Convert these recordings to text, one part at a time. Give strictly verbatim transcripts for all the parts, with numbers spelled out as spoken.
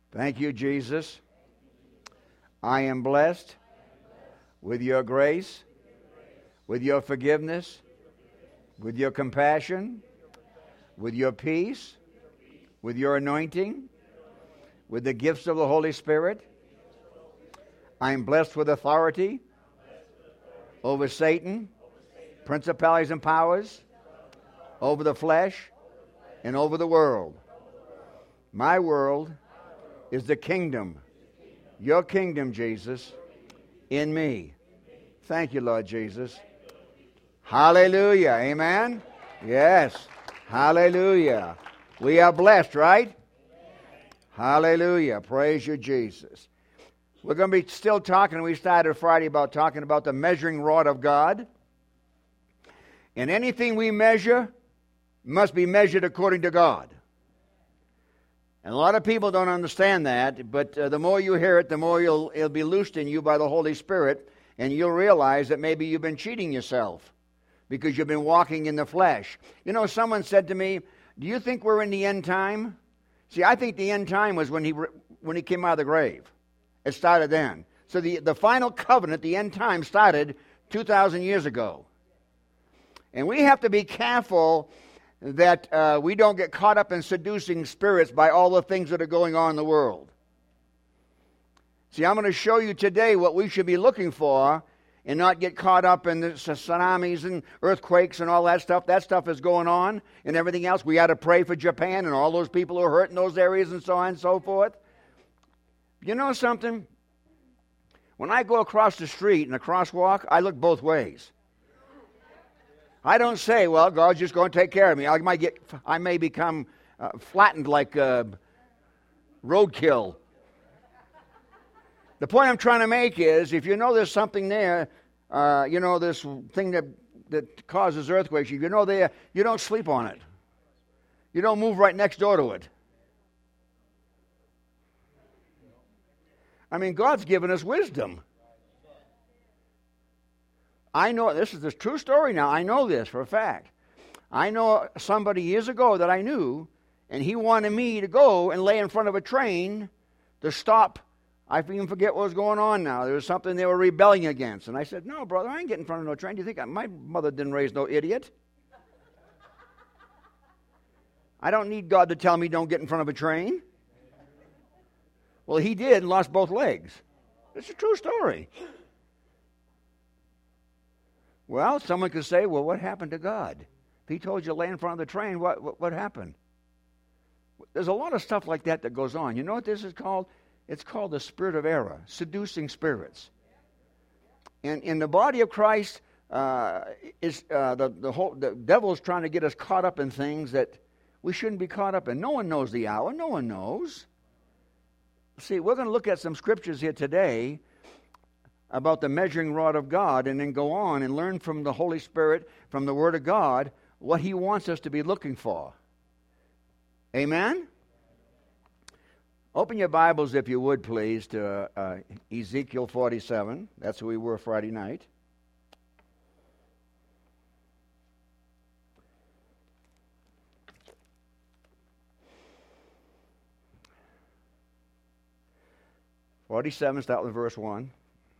Thank you, Jesus. I am blessed with your grace, with your forgiveness, with your compassion, with your peace, with your anointing, with the gifts of the Holy Spirit. I am blessed with authority over Satan, principalities and powers, over the flesh, and over the world. My world is the kingdom, your kingdom, Jesus, in me. Thank you, Lord Jesus. Hallelujah. Amen? Yes. Hallelujah. We are blessed, right? Hallelujah. Praise you, Jesus. We're going to be still talking. We started Friday about talking about the measuring rod of God. And anything we measure must be measured according to God. And a lot of people don't understand that, but uh, the more you hear it, the more you'll, it'll be loosed in you by the Holy Spirit, and you'll realize that maybe you've been cheating yourself because you've been walking in the flesh. You know, someone said to me, do you think we're in the end time? See, I think the end time was when he when he came out of the grave. It started then. So the, the final covenant, the end time, started two thousand years ago. And we have to be careful that uh, we don't get caught up in seducing spirits by all the things that are going on in the world. See, I'm going to show you today what we should be looking for and not get caught up in the tsunamis and earthquakes and all that stuff. That stuff is going on and everything else. We got to pray for Japan and all those people who are hurt in those areas and so on and so forth. You know something? When I go across the street in a crosswalk, I look both ways. I don't say, well, God's just going to take care of me. I might get, I may become uh, flattened like uh, roadkill. The point I'm trying to make is, if you know there's something there, uh, you know, this thing that, that causes earthquakes, if you know there, you don't sleep on it. You don't move right next door to it. I mean, God's given us wisdom. I know, this is the true story now. I know this for a fact. I know somebody years ago that I knew, and he wanted me to go and lay in front of a train to stop. I even forget what was going on now. There was something they were rebelling against. And I said, no, brother, I ain't getting in front of no train. Do you think I, my mother didn't raise no idiot? I don't need God to tell me don't get in front of a train. Well, he did and lost both legs. It's a true story. Well, someone could say, well, what happened to God? If he told you to lay in front of the train, what, what, what happened? There's a lot of stuff like that that goes on. You know what this is called? It's called the spirit of error, seducing spirits. And in the body of Christ, uh, is uh, the, the, whole, the devil's trying to get us caught up in things that we shouldn't be caught up in. No one knows the hour. No one knows. See, we're going to look at some scriptures here today about the measuring rod of God, and then go on and learn from the Holy Spirit, from the Word of God, what He wants us to be looking for. Amen? Open your Bibles, if you would, please, to uh, Ezekiel forty-seven. That's where we were Friday night. forty-seven, start with verse one.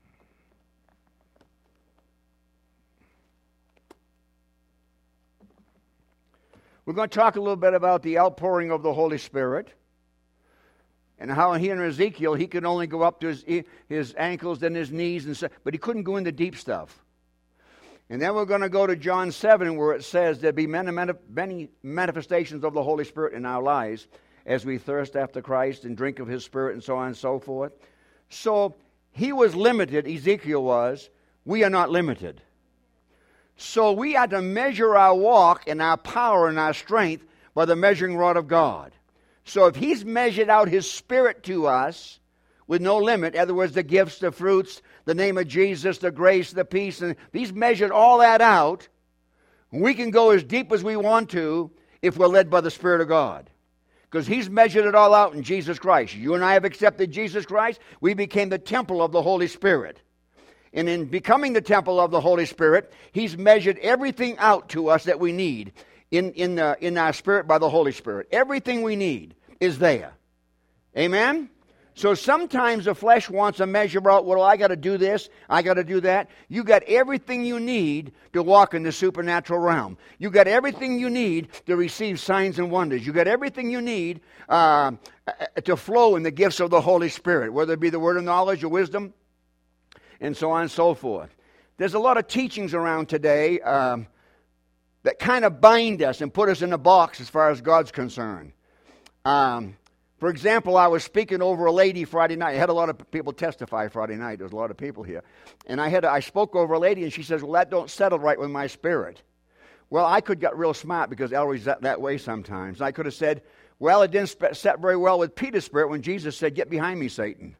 We're going to talk a little bit about the outpouring of the Holy Spirit and how here in Ezekiel he could only go up to his, his ankles and his knees, and so, but he couldn't go into deep stuff. And then we're going to go to John seven, where it says there'll be many, many manifestations of the Holy Spirit in our lives as we thirst after Christ and drink of His Spirit and so on and so forth. So he was limited, Ezekiel was. We are not limited. So we are to measure our walk and our power and our strength by the measuring rod of God. So if He's measured out His Spirit to us with no limit, in other words, the gifts, the fruits, the name of Jesus, the grace, the peace, and He's measured all that out, we can go as deep as we want to if we're led by the Spirit of God. Because He's measured it all out in Jesus Christ. You and I have accepted Jesus Christ. We became the temple of the Holy Spirit. And in becoming the temple of the Holy Spirit, He's measured everything out to us that we need in, in, uh, in our spirit by the Holy Spirit. Everything we need is there. Amen? So sometimes the flesh wants to measure out, well, I got to do this, I got to do that. You got everything you need to walk in the supernatural realm. You got everything you need to receive signs and wonders. You got everything you need uh, to flow in the gifts of the Holy Spirit, whether it be the word of knowledge or wisdom, and so on and so forth. There's a lot of teachings around today um, that kind of bind us and put us in a box as far as God's concerned. Um For example, I was speaking over a lady Friday night. I had a lot of people testify Friday night. There was a lot of people here. And I had I spoke over a lady, and she says, well, that don't settle right with my spirit. Well, I could get real smart because Ellery's that, that way sometimes. I could have said, well, it didn't set very well with Peter's spirit when Jesus said, get behind me, Satan.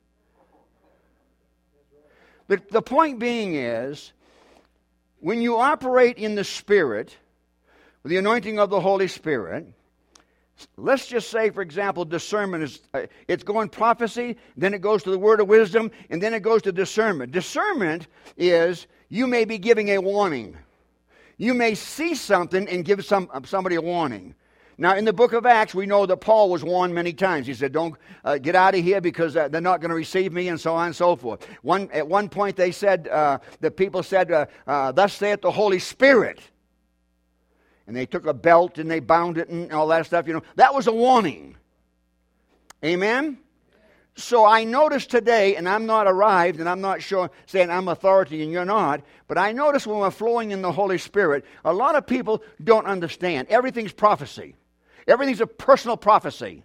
But the point being is, when you operate in the Spirit, with the anointing of the Holy Spirit, let's just say, for example, discernment is, uh, it's going prophecy, then it goes to the word of wisdom, and then it goes to discernment. Discernment is, you may be giving a warning. You may see something and give some somebody a warning. Now, in the book of Acts, we know that Paul was warned many times. He said, don't uh, get out of here because uh, they're not going to receive me, and so on and so forth. One, at one point, they said, uh, the people said, uh, uh, thus saith the Holy Spirit. And they took a belt and they bound it and all that stuff, you know. That was a warning. Amen? So I noticed today, and I'm not arrived, and I'm not sure, saying I'm authority and you're not, but I notice when we're flowing in the Holy Spirit, a lot of people don't understand. Everything's prophecy. Everything's a personal prophecy.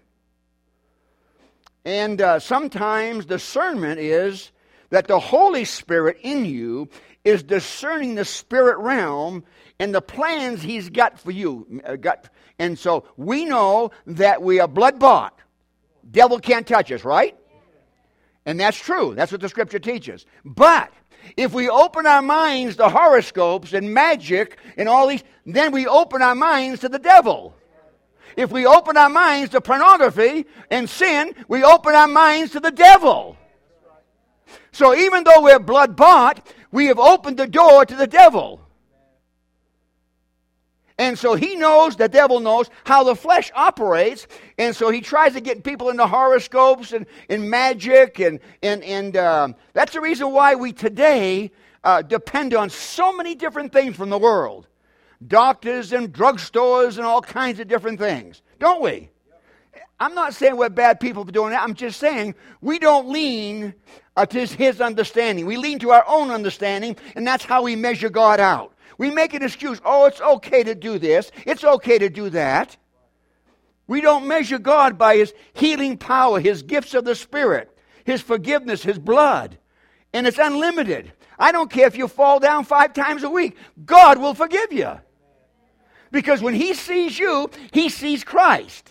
And uh, sometimes discernment is that the Holy Spirit in you is discerning the spirit realm and the plans He's got for you. Uh, got, and so we know that we are blood-bought. Devil can't touch us, right? And that's true. That's what the Scripture teaches. But if we open our minds to horoscopes and magic and all these, then we open our minds to the devil. If we open our minds to pornography and sin, we open our minds to the devil. So even though we're blood-bought, we have opened the door to the devil. And so he knows, the devil knows, how the flesh operates. And so he tries to get people into horoscopes and, and magic. And, and, and uh, that's the reason why we today uh, depend on so many different things from the world. Doctors and drugstores and all kinds of different things. Don't we? I'm not saying we're bad people for doing that. I'm just saying we don't lean uh, to his understanding. We lean to our own understanding, and that's how we measure God out. We make an excuse. Oh, it's okay to do this. It's okay to do that. We don't measure God by His healing power, His gifts of the Spirit, His forgiveness, His blood. And it's unlimited. I don't care if you fall down five times a week. God will forgive you. Because when He sees you, He sees Christ.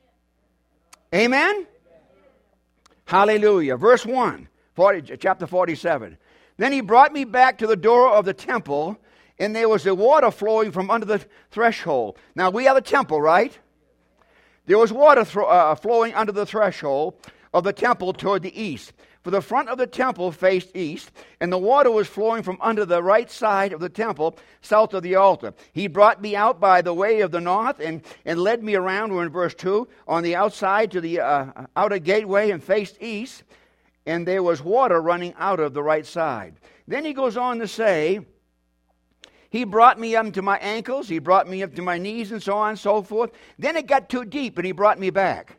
Amen? Hallelujah. Verse one, forty, chapter forty-seven. Then He brought me back to the door of the temple, and there was a water flowing from under the threshold. Now, we are the temple, right? There was water th- uh, flowing under the threshold of the temple toward the east. For the front of the temple faced east, and the water was flowing from under the right side of the temple, south of the altar. He brought me out by the way of the north and, and led me around, we're in verse two, on the outside to the uh, outer gateway and faced east, and there was water running out of the right side. Then he goes on to say, He brought me up to my ankles, He brought me up to my knees, and so on and so forth. Then it got too deep, and He brought me back.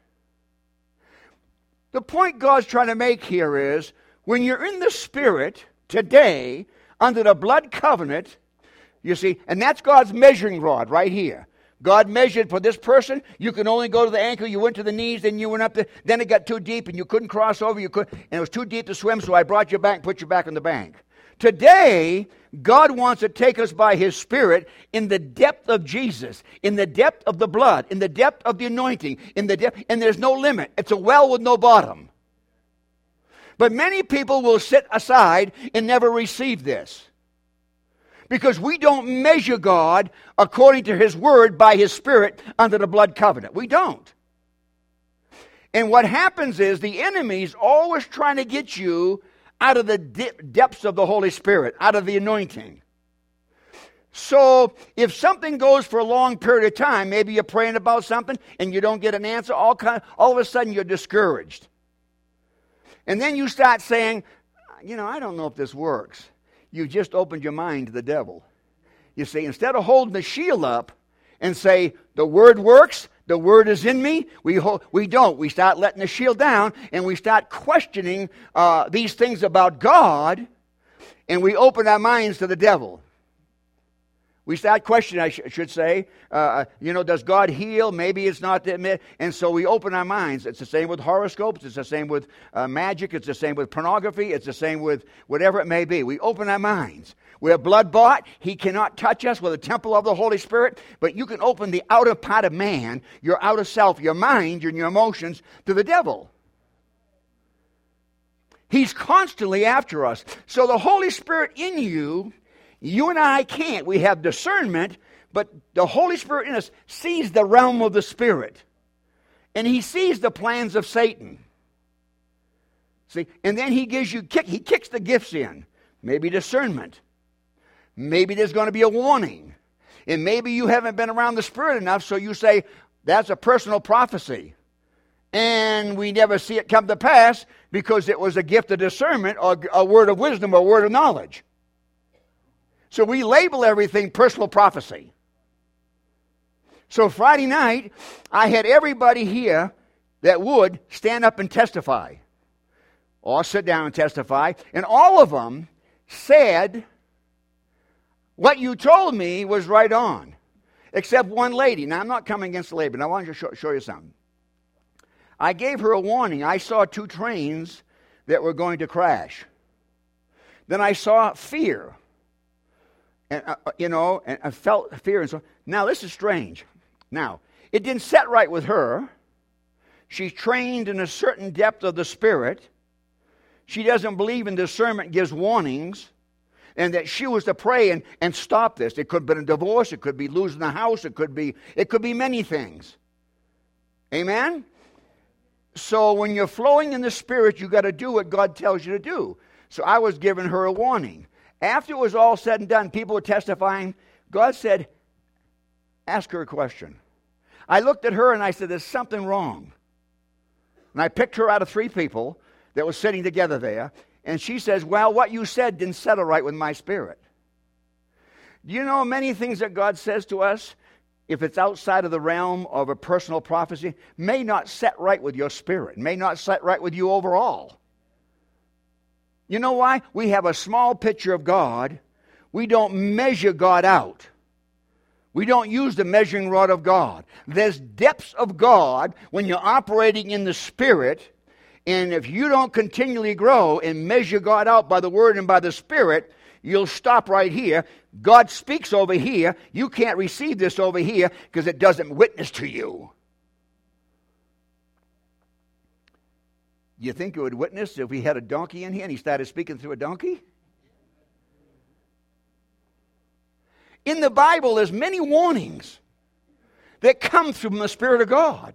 The point God's trying to make here is, when you're in the Spirit today, under the blood covenant, you see, and that's God's measuring rod right here. God measured for this person. You can only go to the ankle. You went to the knees, then you went up there. Then it got too deep, and you couldn't cross over. You could, and it was too deep to swim, so I brought you back and put you back on the bank. Today, God wants to take us by His Spirit in the depth of Jesus, in the depth of the blood, in the depth of the anointing, in the depth, and there's no limit. It's a well with no bottom. But many people will sit aside and never receive this. Because we don't measure God according to His Word by His Spirit under the blood covenant. We don't. And what happens is the enemy's always trying to get you out of the depths of the Holy Spirit, out of the anointing. So, if something goes for a long period of time, maybe you're praying about something and you don't get an answer, all, kind of, all of a sudden you're discouraged. And then you start saying, you know, I don't know if this works. You just opened your mind to the devil. You see, instead of holding the shield up and say, the Word works, the Word is in me, we hold, we don't. We start letting the shield down, and we start questioning uh, these things about God, and we open our minds to the devil. We start questioning, I sh- should say, uh, you know, does God heal? Maybe it's not that. And so we open our minds. It's the same with horoscopes. It's the same with uh, magic. It's the same with pornography. It's the same with whatever it may be. We open our minds. We're blood-bought. He cannot touch us. We're the temple of the Holy Spirit. But you can open the outer part of man, your outer self, your mind, and your emotions to the devil. He's constantly after us. So the Holy Spirit in you, you and I can't. We have discernment, but the Holy Spirit in us sees the realm of the Spirit. And He sees the plans of Satan. See, and then He gives you, kick, He kicks the gifts in. Maybe discernment. Maybe there's going to be a warning. And maybe you haven't been around the Spirit enough, so you say, that's a personal prophecy. And we never see it come to pass because it was a gift of discernment or a word of wisdom or a word of knowledge. So we label everything personal prophecy. So Friday night, I had everybody here that would stand up and testify. Or sit down and testify. And all of them said, what you told me was right on. Except one lady. Now, I'm not coming against the lady, but I want to show, show you something. I gave her a warning. I saw two trains that were going to crash. Then I saw fear. And, uh, you know, and I felt fear and so. Now, this is strange. Now, it didn't set right with her. She's trained in a certain depth of the Spirit. She doesn't believe in discernment gives warnings. And that she was to pray and, and stop this. It could have been a divorce. It could be losing the house. It could be, it could be many things. Amen? So when you're flowing in the Spirit, you got to do what God tells you to do. So I was giving her a warning. After it was all said and done, people were testifying. God said, ask her a question. I looked at her and I said, there's something wrong. And I picked her out of three people that were sitting together there. And she says, well, what you said didn't settle right with my spirit. Do you know many things that God says to us, if it's outside of the realm of a personal prophecy, may not set right with your spirit, may not set right with you overall. You know why? We have a small picture of God. We don't measure God out. We don't use the measuring rod of God. There's depths of God when you're operating in the Spirit, and if you don't continually grow and measure God out by the Word and by the Spirit, you'll stop right here. God speaks over here. You can't receive this over here because it doesn't witness to you. You think it would witness if we had a donkey in here and he started speaking through a donkey? In the Bible, there's many warnings that come from the Spirit of God.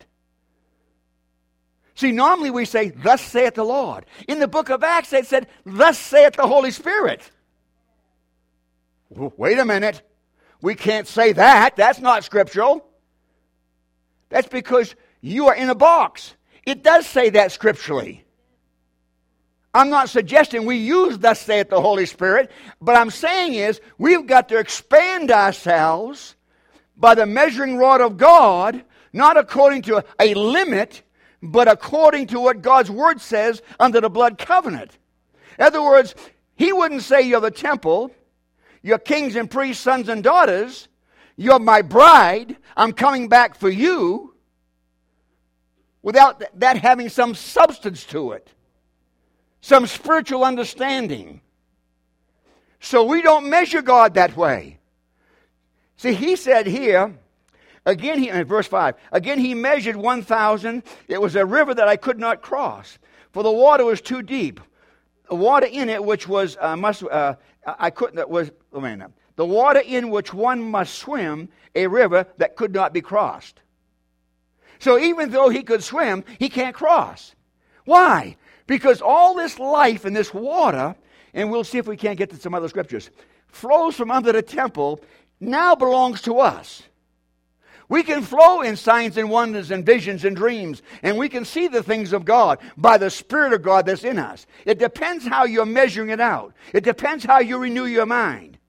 See, normally we say, thus saith the Lord. In the book of Acts, it said, thus saith the Holy Spirit. Wait a minute. We can't say that. That's not scriptural. That's because you are in a box. It does say that scripturally. I'm not suggesting we use thus saith the Holy Spirit, but I'm saying is we've got to expand ourselves by the measuring rod of God, not according to a limit, but according to what God's Word says under the blood covenant. In other words, He wouldn't say you're the temple, you're kings and priests, sons and daughters, you're my bride, I'm coming back for you, without that having some substance to it, some spiritual understanding. So we don't measure God that way. See, He said here, again, he, in verse five, again he measured one thousand. It was a river that I could not cross, for the water was too deep. The water in it, which was, uh, must, uh, I couldn't, that was, oh man, the water in which one must swim, a river that could not be crossed. So even though he could swim, he can't cross. Why? Because all this life in this water, and we'll see if we can't get to some other scriptures, flows from under the temple, now belongs to us. We can flow in signs and wonders and visions and dreams, and we can see the things of God by the Spirit of God that's in us. It depends how you're measuring it out. It depends how you renew your mind.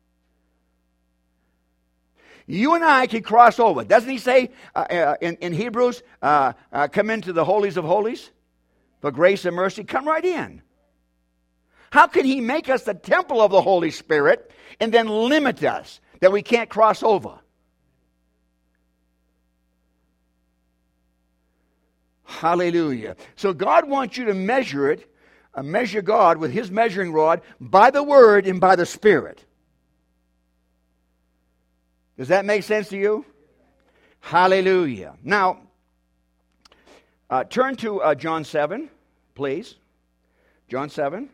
You and I can cross over. Doesn't he say uh, uh, in, in Hebrews, uh, uh, come into the holies of holies for grace and mercy? Come right in. How can he make us the temple of the Holy Spirit and then limit us that we can't cross over? Hallelujah. So God wants you to measure it, uh, measure God with his measuring rod by the Word and by the Spirit. Does that make sense to you? Hallelujah. Now, uh, turn to uh, John seven, please. John seven.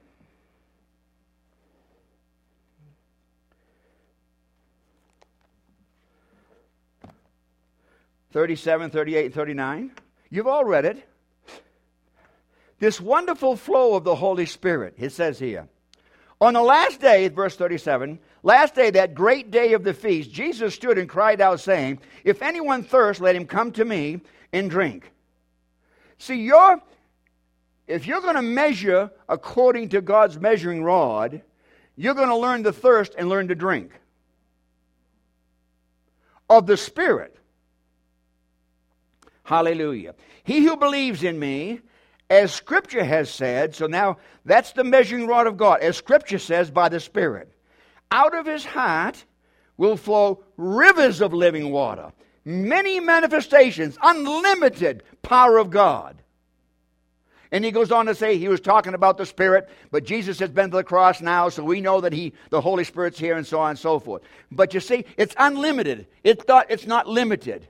thirty-seven, thirty-eight, and thirty-nine. You've all read it. This wonderful flow of the Holy Spirit, it says here. On the last day, verse thirty-seven, last day, that great day of the feast, Jesus stood and cried out, saying, if anyone thirsts, let him come to me and drink. See, you're, if you're going to measure according to God's measuring rod, you're going to learn to thirst and learn to drink of the Spirit. Hallelujah. He who believes in me, as Scripture has said, so now that's the measuring rod of God, as Scripture says by the Spirit, out of his heart will flow rivers of living water, many manifestations, unlimited power of God. And he goes on to say, he was talking about the Spirit, but Jesus has been to the cross now, so we know that he, the Holy Spirit's here and so on and so forth. But you see, it's unlimited. It's not, it's not limited.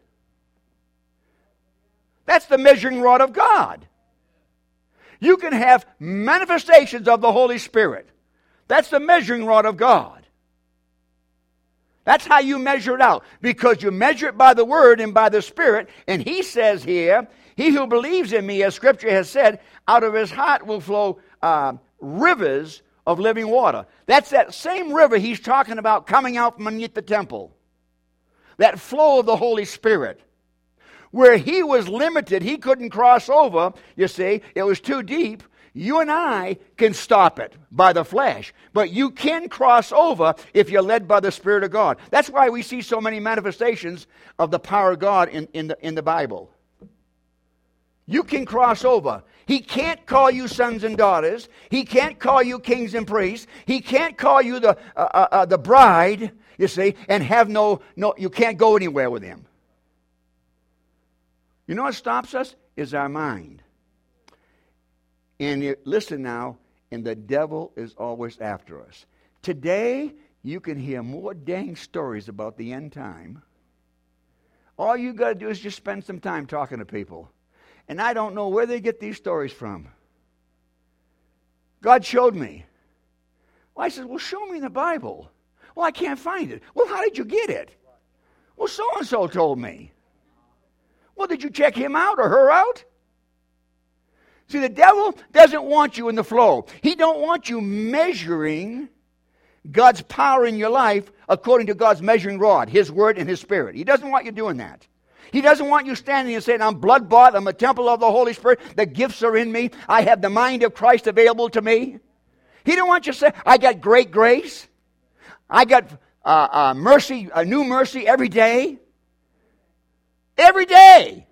That's the measuring rod of God. You can have manifestations of the Holy Spirit. That's the measuring rod of God. That's how you measure it out. Because you measure it by the Word and by the Spirit. And he says here, he who believes in me, as Scripture has said, out of his heart will flow uh, rivers of living water. That's that same river he's talking about coming out from underneath the temple. That flow of the Holy Spirit. Where he was limited, he couldn't cross over, you see, it was too deep. You and I can stop it by the flesh. But you can cross over if you're led by the Spirit of God. That's why we see so many manifestations of the power of God in, in, the, in the Bible. You can cross over. He can't call you sons and daughters. He can't call you kings and priests. He can't call you the, uh, uh, uh, the bride, you see, and have no, no, you can't go anywhere with him. You know what stops us? Is our mind. And you, listen now, and the devil is always after us. Today, you can hear more dang stories about the end time. All you got to do is just spend some time talking to people. And I don't know where they get these stories from. God showed me. Well, I said, well, show me in the Bible. Well, I can't find it. Well, how did you get it? Well, so-and-so told me. Well, did you check him out or her out? See, the devil doesn't want you in the flow. He don't want you measuring God's power in your life according to God's measuring rod, His Word and His Spirit. He doesn't want you doing that. He doesn't want you standing and saying, I'm blood-bought, I'm a temple of the Holy Spirit, the gifts are in me, I have the mind of Christ available to me. He don't want you to say, I got great grace, I got uh, uh, mercy, a new mercy every day. Every day.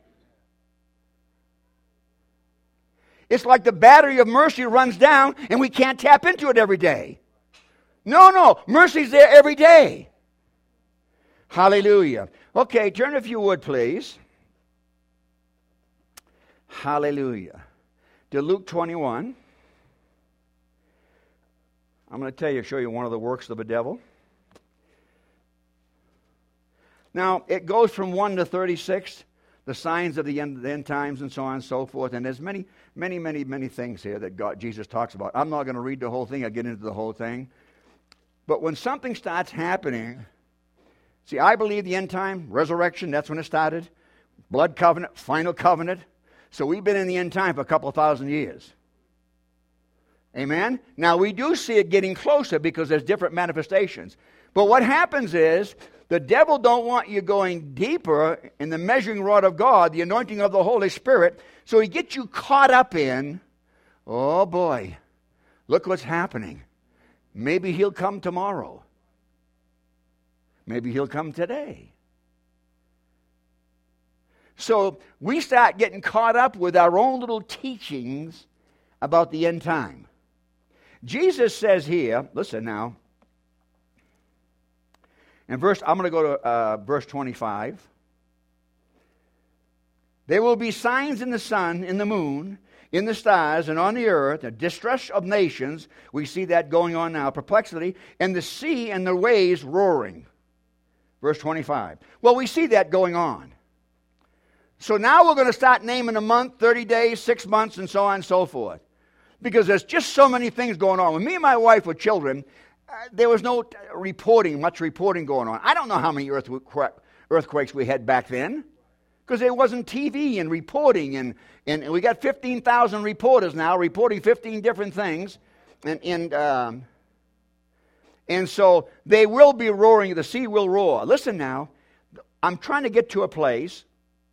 It's like the battery of mercy runs down and we can't tap into it every day. No, no. Mercy's there every day. Hallelujah. Okay, turn if you would, please. Hallelujah. To Luke twenty-one. I'm going to tell you, show you one of the works of the devil. Now, it goes from one to thirty-six, the signs of the end, the end times and so on and so forth. And there's many, many, many, many things here that God, Jesus talks about. I'm not going to read the whole thing. I'll get into the whole thing. But when something starts happening, see, I believe the end time, resurrection, that's when it started. Blood covenant, final covenant. So we've been in the end time for a couple of thousand years. Amen? Now, we do see it getting closer because there's different manifestations. But what happens is, The devil don't want you going deeper in the measuring rod of God, the anointing of the Holy Spirit, so he gets you caught up in, oh boy, look what's happening. Maybe he'll come tomorrow. Maybe he'll come today. So we start getting caught up with our own little teachings about the end time. Jesus says here, listen now, in verse, I'm going to go to uh, verse twenty-five. There will be signs in the sun, in the moon, in the stars, and on the earth, a distress of nations. We see that going on now, perplexity, and the sea and the waves roaring. Verse twenty-five. Well, we see that going on. So now we're going to start naming a month, thirty days, six months, and so on and so forth. Because there's just so many things going on. When me and my wife were children, uh, there was no t- reporting, much reporting going on. I don't know how many earthquake, earthquakes we had back then. Because there wasn't T V and reporting. And, and we got fifteen thousand reporters now reporting fifteen different things. And, and, um, and so they will be roaring. The sea will roar. Listen now. I'm trying to get to a place.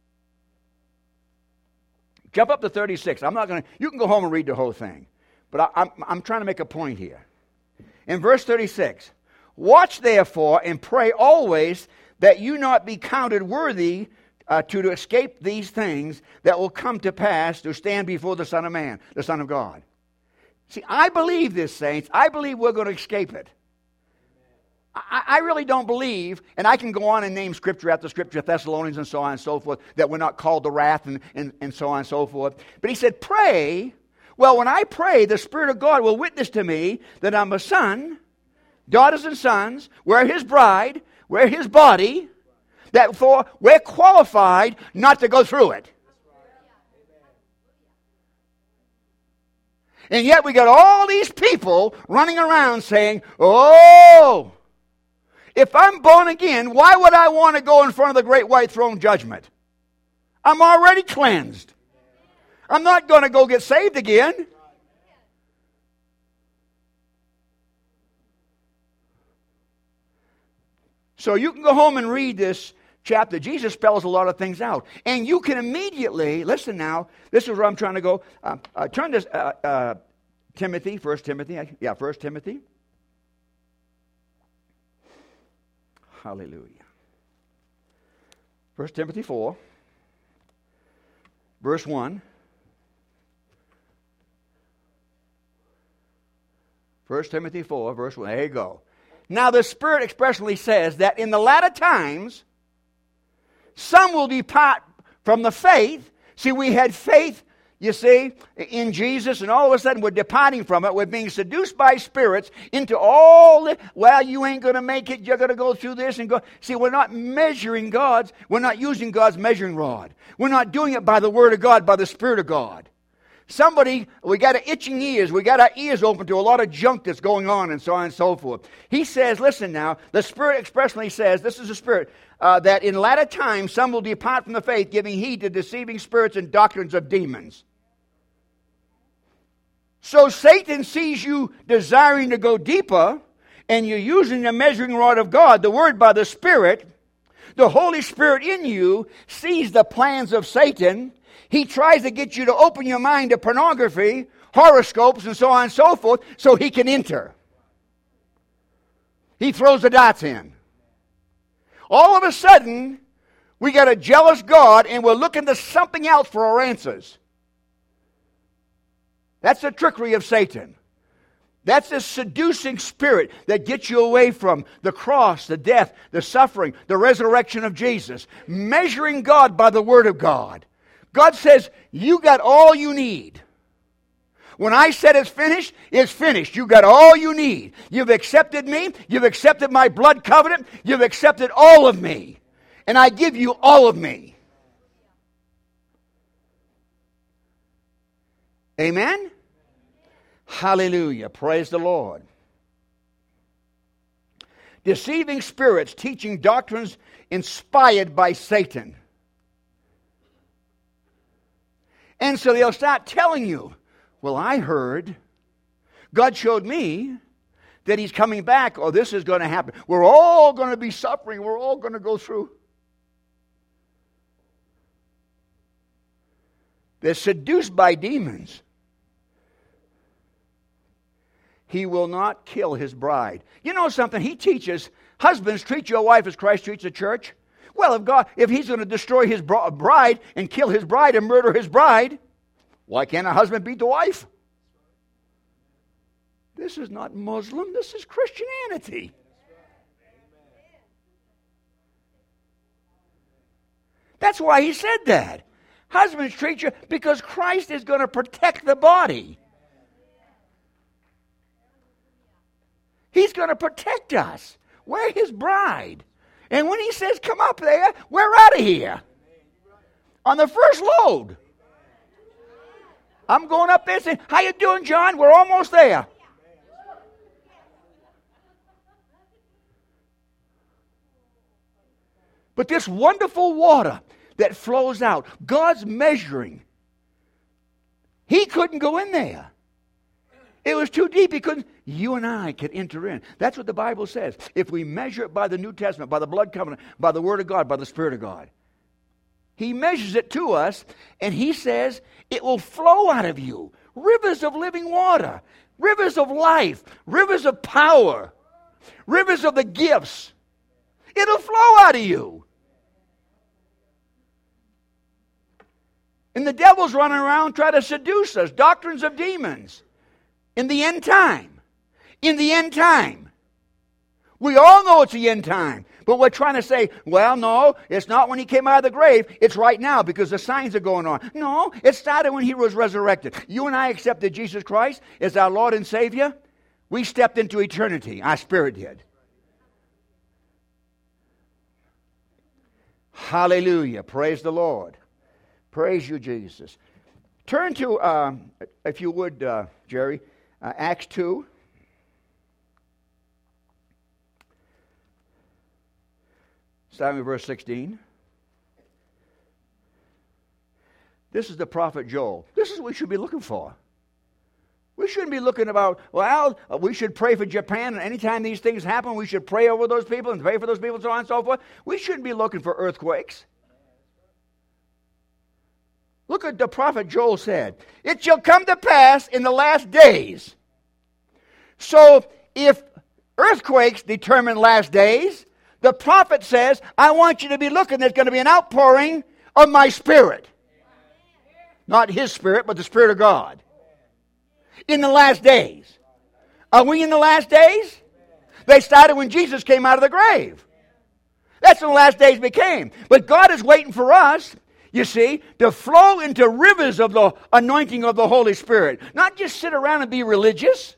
Jump up to thirty-six. I'm not going to, you can go home and read the whole thing. But I, I'm, I'm trying to make a point here. In verse thirty-six, watch therefore and pray always that you not be counted worthy uh, to, to escape these things that will come to pass to stand before the Son of Man, the Son of God. See, I believe this, saints. I believe we're going to escape it. I, I really don't believe, and I can go on and name scripture after scripture, Thessalonians and so on and so forth, that we're not called to wrath and, and, and so on and so forth. But he said, pray. Well, when I pray, the Spirit of God will witness to me that I'm a son, daughters and sons, we're his bride, we're his body, that for we're qualified not to go through it. And yet we got all these people running around saying, oh, if I'm born again, why would I want to go in front of the great white throne judgment? I'm already cleansed. I'm not going to go get saved again. So you can go home and read this chapter. Jesus spells a lot of things out. And you can immediately, listen now, this is where I'm trying to go. Uh, uh, turn to uh, uh, Timothy, First Timothy. Yeah, First Timothy. Hallelujah. First Timothy four, verse one. First Timothy four, verse one. There you go. Now the Spirit expressly says that in the latter times, some will depart from the faith. See, we had faith, you see, in Jesus, and all of a sudden we're departing from it. We're being seduced by spirits into all the, well, you ain't going to make it. You're going to go through this and go. See, we're not measuring God's, we're not using God's measuring rod. We're not doing it by the Word of God, by the Spirit of God. Somebody, we got our itching ears. We got our ears open to a lot of junk that's going on and so on and so forth. He says, listen now, the Spirit expressly says, this is the Spirit, uh, that in latter times some will depart from the faith, giving heed to deceiving spirits and doctrines of demons. So Satan sees you desiring to go deeper, and you're using the measuring rod of God, the Word by the Spirit. The Holy Spirit in you sees the plans of Satan. He tries to get you to open your mind to pornography, horoscopes, and so on and so forth, so he can enter. He throws the dots in. All of a sudden, we got a jealous God, and we're looking to something else for our answers. That's the trickery of Satan. That's the seducing spirit that gets you away from the cross, the death, the suffering, the resurrection of Jesus. Measuring God by the Word of God. God says, you got all you need. When I said it's finished, it's finished. You got all you need. You've accepted me. You've accepted my blood covenant. You've accepted all of me. And I give you all of me. Amen? Hallelujah. Praise the Lord. Deceiving spirits teaching doctrines inspired by Satan. And so they'll start telling you, well, I heard, God showed me that he's coming back, or this is going to happen. We're all going to be suffering. We're all going to go through. They're seduced by demons. He will not kill his bride. You know something? He teaches, husbands, treat your wife as Christ treats the church. Well, if God, if he's going to destroy his bride and kill his bride and murder his bride, why can't a husband beat the wife? This is not Muslim. This is Christianity. That's why he said that. Husbands, treat you, because Christ is going to protect the body. He's going to protect us. We're his bride. And when he says, come up there, we're out of here. On the first load. I'm going up there saying, how you doing, John? We're almost there. But this wonderful water that flows out, God's measuring. He couldn't go in there. It was too deep. He couldn't. You and I can enter in. That's what the Bible says. If we measure it by the New Testament, by the blood covenant, by the Word of God, by the Spirit of God. He measures it to us, and he says it will flow out of you. Rivers of living water. Rivers of life. Rivers of power. Rivers of the gifts. It'll flow out of you. And the devil's running around trying to seduce us. Doctrines of demons. In the end time. In the end time. We all know it's the end time. But we're trying to say, well, no, it's not when he came out of the grave. It's right now because the signs are going on. No, it started when he was resurrected. You and I accepted Jesus Christ as our Lord and Savior. We stepped into eternity. Our spirit did. Hallelujah. Praise the Lord. Praise you, Jesus. Turn to, uh, if you would, uh, Jerry, uh, Acts two. Starting with verse sixteen. This is the prophet Joel. This is what we should be looking for. We shouldn't be looking about, well, we should pray for Japan, and anytime these things happen, we should pray over those people and pray for those people and so on and so forth. We shouldn't be looking for earthquakes. Look at the prophet Joel said. It shall come to pass in the last days. So if earthquakes determine last days, the prophet says, I want you to be looking, there's going to be an outpouring of my spirit. Not his spirit, but the Spirit of God. In the last days. Are we in the last days? They started when Jesus came out of the grave. That's when the last days became. But God is waiting for us, you see, to flow into rivers of the anointing of the Holy Spirit. Not just sit around and be religious.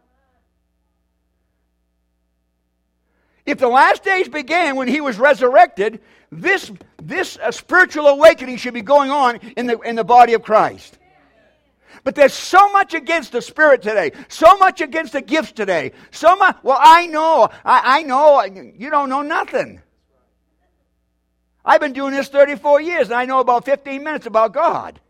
If the last days began when he was resurrected, this, this uh, spiritual awakening should be going on in the, in the body of Christ. But there's so much against the Spirit today. So much against the gifts today. So much, well, I know, I, I know, you don't know nothing. I've been doing this thirty-four years, and I know about fifteen minutes about God.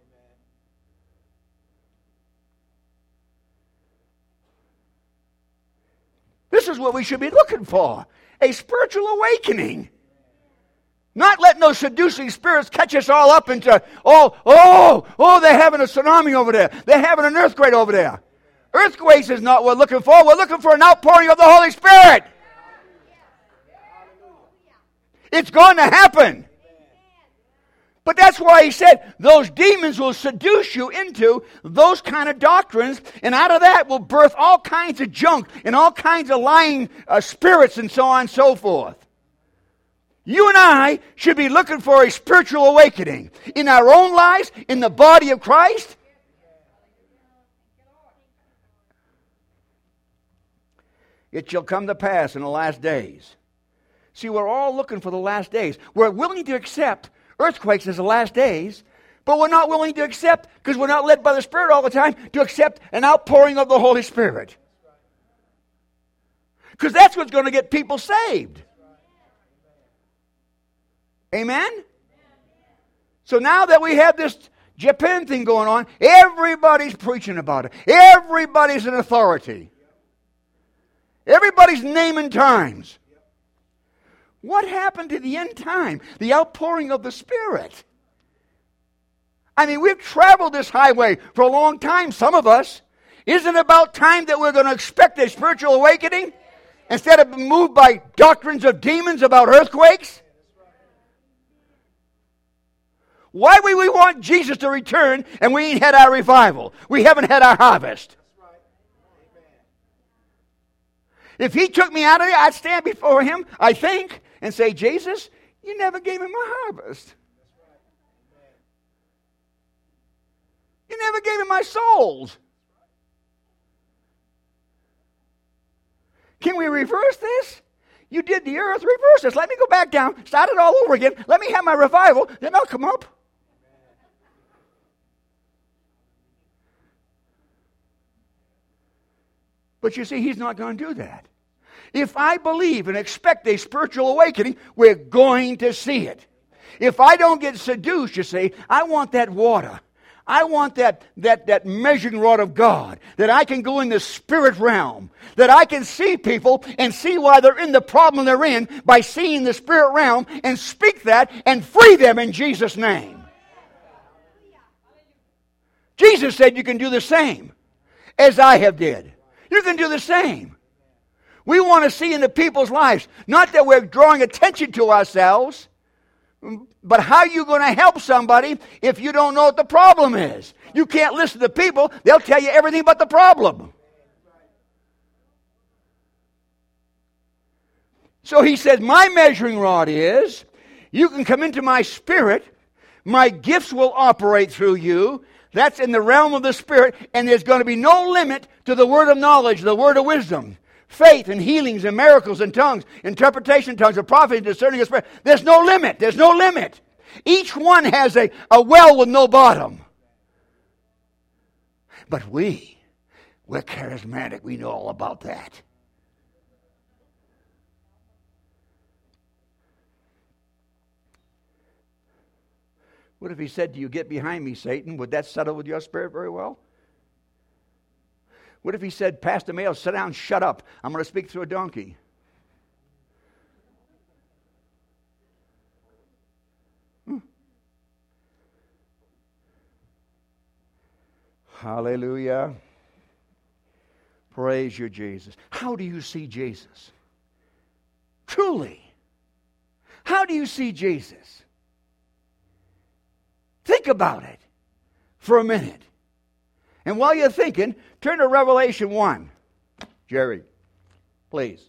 This is what we should be looking for. A spiritual awakening. Not letting those seducing spirits catch us all up into, oh, oh, oh, they're having a tsunami over there. They're having an earthquake over there. Earthquakes is not what we're looking for. We're looking for an outpouring of the Holy Spirit. It's going to happen. But that's why he said those demons will seduce you into those kind of doctrines, and out of that will birth all kinds of junk and all kinds of lying uh, spirits and so on and so forth. You and I should be looking for a spiritual awakening in our own lives, in the body of Christ. It shall come to pass in the last days. See, we're all looking for the last days. We're willing to accept earthquakes as the last days, but we're not willing to accept, because we're not led by the Spirit all the time, to accept an outpouring of the Holy Spirit. Because that's what's going to get people saved. Amen? So now that we have this Japan thing going on, everybody's preaching about it. Everybody's an authority. Everybody's naming times. What happened to the end time? The outpouring of the Spirit. I mean, we've traveled this highway for a long time, some of us. Isn't it about time that we're going to expect a spiritual awakening? Instead of being moved by doctrines of demons about earthquakes? Why would we want Jesus to return and we ain't had our revival? We haven't had our harvest. If he took me out of here, I'd stand before him, I think, and say, Jesus, you never gave me my harvest. You never gave me my souls. Can we reverse this? You did the earth, reverse this. Let me go back down, start it all over again. Let me have my revival, then I'll come up. But you see, he's not going to do that. If I believe and expect a spiritual awakening, we're going to see it. If I don't get seduced, you see, I want that water. I want that, that, that measuring rod of God, that I can go in the spirit realm, that I can see people and see why they're in the problem they're in by seeing the spirit realm and speak that and free them in Jesus' name. Jesus said you can do the same as I have did. You can do the same. We want to see into people's lives, not that we're drawing attention to ourselves, but how are you going to help somebody if you don't know what the problem is? You can't listen to people. They'll tell you everything but the problem. So he says, my measuring rod is, you can come into my spirit, my gifts will operate through you. That's in the realm of the Spirit, and there's going to be no limit to the word of knowledge, the word of wisdom, faith and healings and miracles and tongues, interpretation of tongues, of prophecy, discerning of spirit. There's no limit. There's no limit. Each one has a, a well with no bottom. But we, we're charismatic. We know all about that. What if he said to you, get behind me, Satan? Would that settle with your spirit very well? What if he said, Pastor Mayo, sit down, shut up. I'm going to speak through a donkey. Hmm. Hallelujah. Praise you, Jesus. How do you see Jesus? Truly. How do you see Jesus? Think about it for a minute. And while you're thinking, turn to Revelation one. Jerry, please.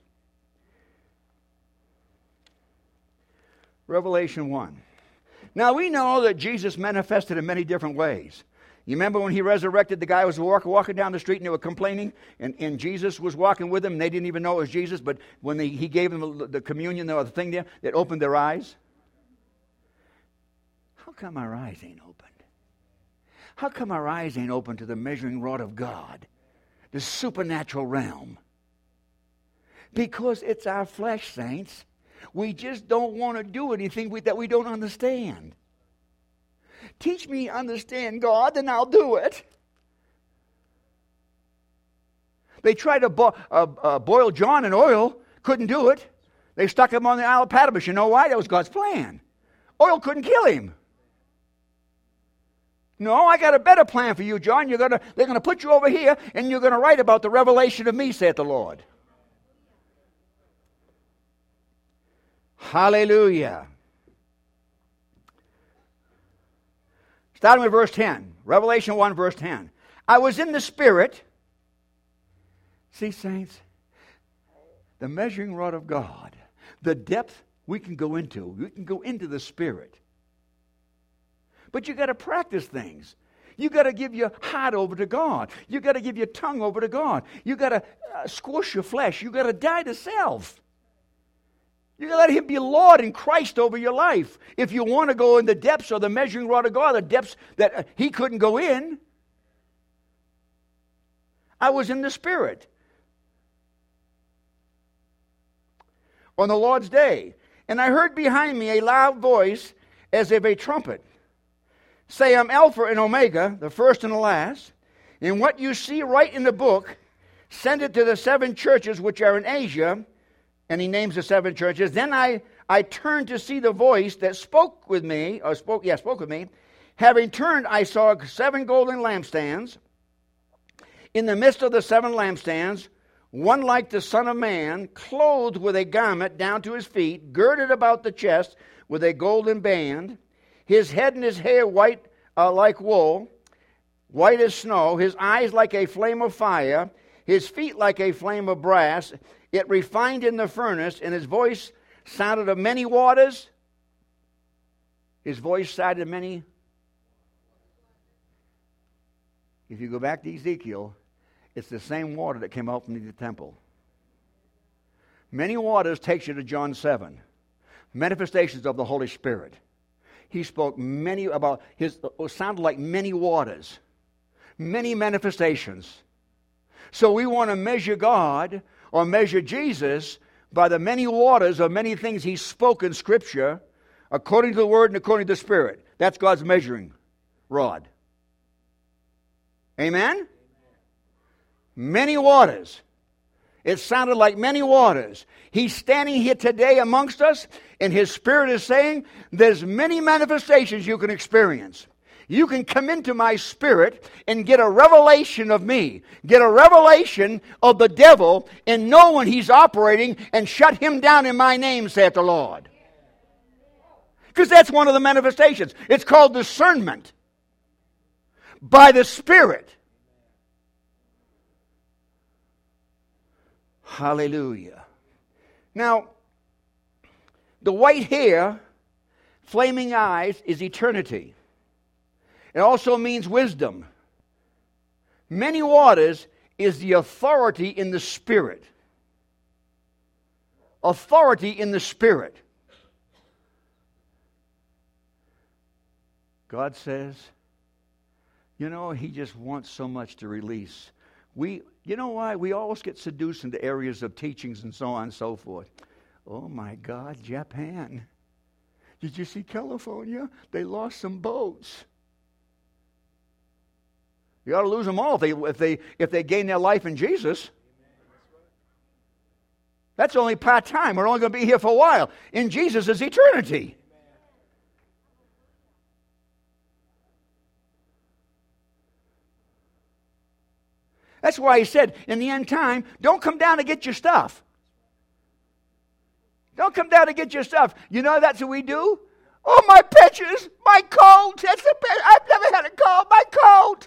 Revelation one. Now we know that Jesus manifested in many different ways. You remember when he resurrected, the guy was walk, walking down the street and they were complaining, and, and Jesus was walking with them, and they didn't even know it was Jesus, but when they, he gave them the, the communion or the thing there, it opened their eyes. How come our eyes ain't opened? How come our eyes ain't open to the measuring rod of God, the supernatural realm? Because it's our flesh, saints. We just don't want to do anything we, that we don't understand. Teach me to understand God, and I'll do it. They tried to bo- uh, uh, boil John in oil, couldn't do it. They stuck him on the Isle of Patmos. You know why? That was God's plan. Oil couldn't kill him. No, I got a better plan for you, John. You're gonna, they're going to put you over here, and you're going to write about the revelation of me, saith the Lord. Hallelujah. Starting with verse ten. Revelation one, verse ten. I was in the Spirit. See, saints, the measuring rod of God, the depth we can go into. We can go into the Spirit. But you got to practice things. You got to give your heart over to God. You got to give your tongue over to God. You got to uh, squash your flesh. You got to die to self. You got to let Him be Lord and Christ over your life. If you want to go in the depths of the measuring rod of God, the depths that uh, He couldn't go in. I was in the Spirit on the Lord's day, and I heard behind me a loud voice as of a trumpet. Say, I'm Alpha and Omega, the first and the last. And what you see right in the book, Send it to the seven churches which are in Asia. And he names the seven churches. Then I, I turned to see the voice that spoke with me, or spoke, yeah, spoke with me. Having turned, I saw seven golden lampstands. In the midst of the seven lampstands, one like the Son of Man, clothed with a garment down to his feet, girded about the chest with a golden band, his head and his hair white uh, like wool, white as snow, his eyes like a flame of fire, his feet like a flame of brass, it refined in the furnace, and his voice sounded of many waters. His voice sounded of many. If you go back to Ezekiel, it's the same water that came out from the temple. Many waters takes you to John seven. Manifestations of the Holy Spirit. He spoke many about his, it sounded like many waters. Many manifestations. So we want to measure God or measure Jesus by the many waters or many things he spoke in Scripture according to the Word and according to the Spirit. That's God's measuring rod. Amen? Amen. Many waters. It sounded like many waters. He's standing here today amongst us, and his Spirit is saying, there's many manifestations you can experience. You can come into my spirit and get a revelation of me. Get a revelation of the devil and know when he's operating and shut him down in my name, saith the Lord. Because that's one of the manifestations. It's called discernment by the Spirit. Hallelujah. Now, the white hair, flaming eyes is eternity. It also means wisdom. Many waters is the authority in the Spirit. Authority in the Spirit. God says, you know, he just wants so much to release. We, you know why? We always get seduced into areas of teachings and so on and so forth. Oh my God, Japan. Did you see California? They lost some boats. You ought to lose them all if they, if they, if they gain their life in Jesus. That's only part-time. We're only going to be here for a while. In Jesus is eternity. That's why he said, in the end time, don't come down to get your stuff. Don't come down to get your stuff. You know that's what we do? Oh, my pictures, my coat. That's the best. I've never had a coat. My coat.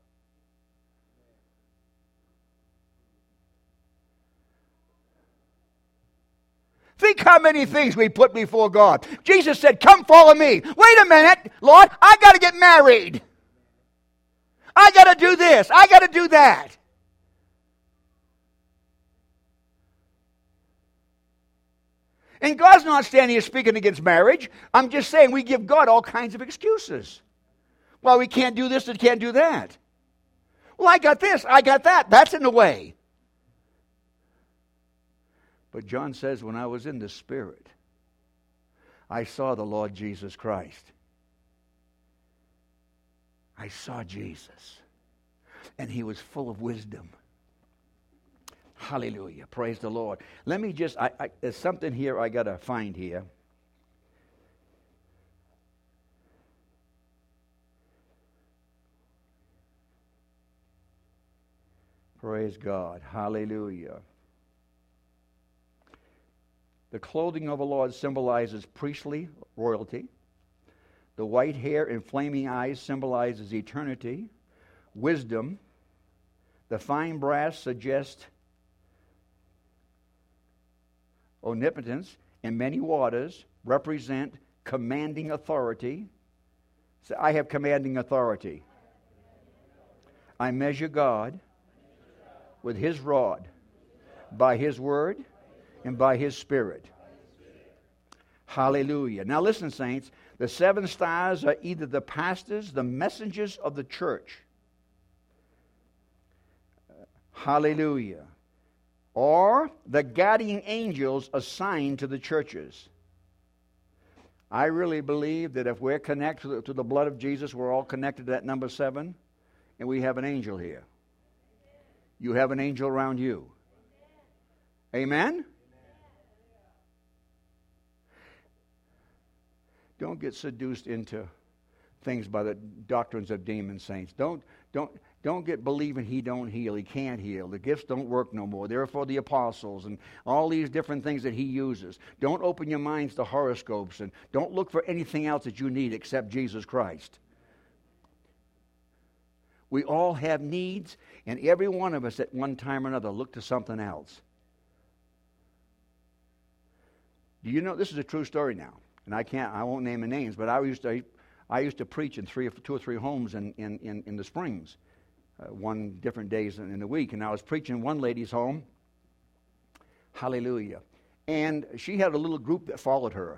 Think how many things we put before God. Jesus said, come follow me. Wait a minute, Lord, I got to get married. I got to do this. I got to do that. And God's not standing here speaking against marriage. I'm just saying we give God all kinds of excuses. Well, we can't do this and can't do that. Well, I got this, I got that. That's in the way. But John says, when I was in the Spirit, I saw the Lord Jesus Christ. I saw Jesus. And he was full of wisdom. Hallelujah. Praise the Lord. Let me just, I, I, there's something here I got to find here. Praise God. Hallelujah. The clothing of the Lord symbolizes priestly royalty. The white hair and flaming eyes symbolizes eternity, wisdom. The fine brass suggests omnipotence, and many waters represent commanding authority. So I have commanding authority. I measure God with his rod, by his word, and by his Spirit. Hallelujah. Now listen, saints. The seven stars are either the pastors, the messengers of the church. Hallelujah. Or the guardian angels assigned to the churches. I really believe that if we're connected to the, to the blood of Jesus, we're all connected to that number seven, and we have an angel here. you have an angel around you. Amen? Don't get seduced into things by the doctrines of demon saints. Don't don't don't get believing he don't heal, he can't heal. The gifts don't work no more. They're for the apostles and all these different things that he uses. Don't open your minds to horoscopes, and don't look for anything else that you need except Jesus Christ. We all have needs, and every one of us at one time or another look to something else. Do you know, this is a true story now, and I can't, I won't name the names, but I used to, I used to preach in three, two or three homes in, in, in, in the Springs, uh, one different days in, in the week, and I was preaching one lady's home, hallelujah, and she had a little group that followed her.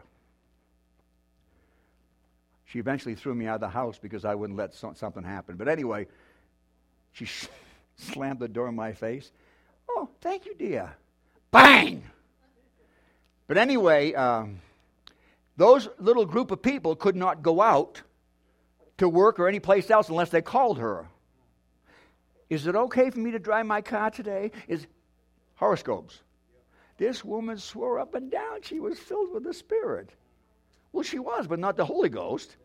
She eventually threw me out of the house because I wouldn't let so, something happen, but anyway, she sh- slammed the door in my face. Oh, thank you, dear. Bang! But anyway, um, those little group of people could not go out to work or any place else unless they called her. Is it okay for me to drive my car today? Is horoscopes. This woman swore up and down she was filled with the Spirit. Well, she was, but not the Holy Ghost.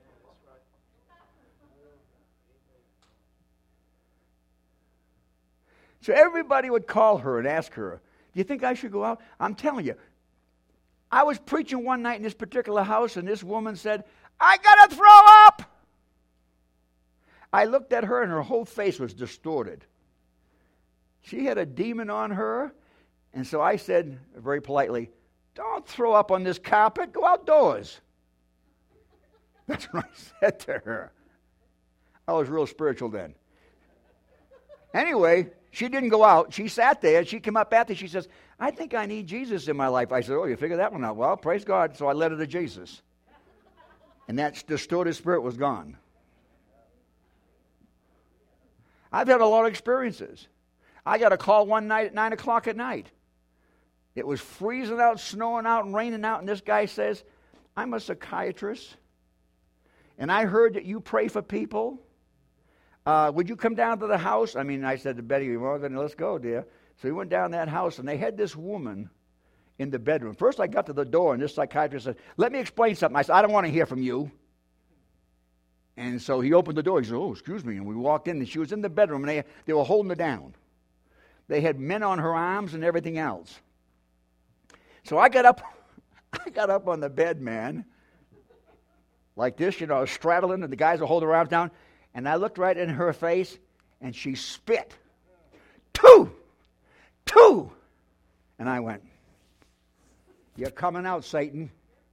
So everybody would call her and ask her, do you think I should go out? I'm telling you, I was preaching one night in this particular house, and this woman said, I got to throw up. I looked at her, and her whole face was distorted. She had a demon on her, and so I said very politely, don't throw up on this carpet. Go outdoors. That's what I said to her. I was real spiritual then. Anyway, she didn't go out. She sat there. She came up after. She says, I think I need Jesus in my life. I said, oh, you figured that one out. Well, praise God. So I led her to Jesus. And that distorted spirit was gone. I've had a lot of experiences. I got a call one night at nine o'clock at night. It was freezing out, snowing out, and raining out. And this guy says, I'm a psychiatrist. And I heard that you pray for people. Uh, would you come down to the house? I mean, I said to Betty, well, then let's go, dear. So we went down that house, and they had this woman in the bedroom. First, I got to the door, and this psychiatrist said, let me explain something. I said, I don't want to hear from you. And so he opened the door. He said, oh, excuse me. And we walked in, and she was in the bedroom, and they, they were holding her down. They had men on her arms and everything else. So I got up, I got up on the bed, man, like this, you know, straddling, and the guys were holding her arms down. And I looked right in her face, and she spit. Two! Two! And I went, you're coming out, Satan.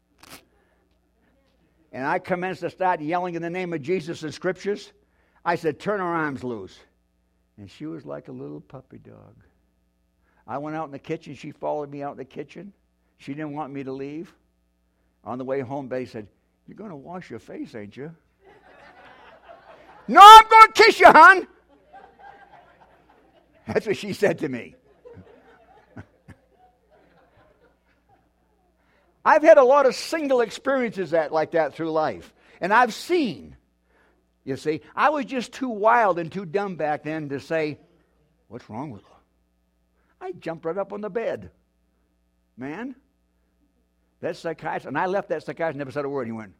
And I commenced to start yelling in the name of Jesus in scriptures. I said, turn her arms loose. And she was like a little puppy dog. I went out in the kitchen. She followed me out in the kitchen. She didn't want me to leave. On the way home, Betty said, you're going to wash your face, ain't you? No, I'm going to kiss you, hon. That's what she said to me. I've had a lot of single experiences that, like that through life. And I've seen, you see, I was just too wild and too dumb back then to say, what's wrong with her? I jumped right up on the bed. Man, that psychiatrist, and I left that psychiatrist, never said a word. He went,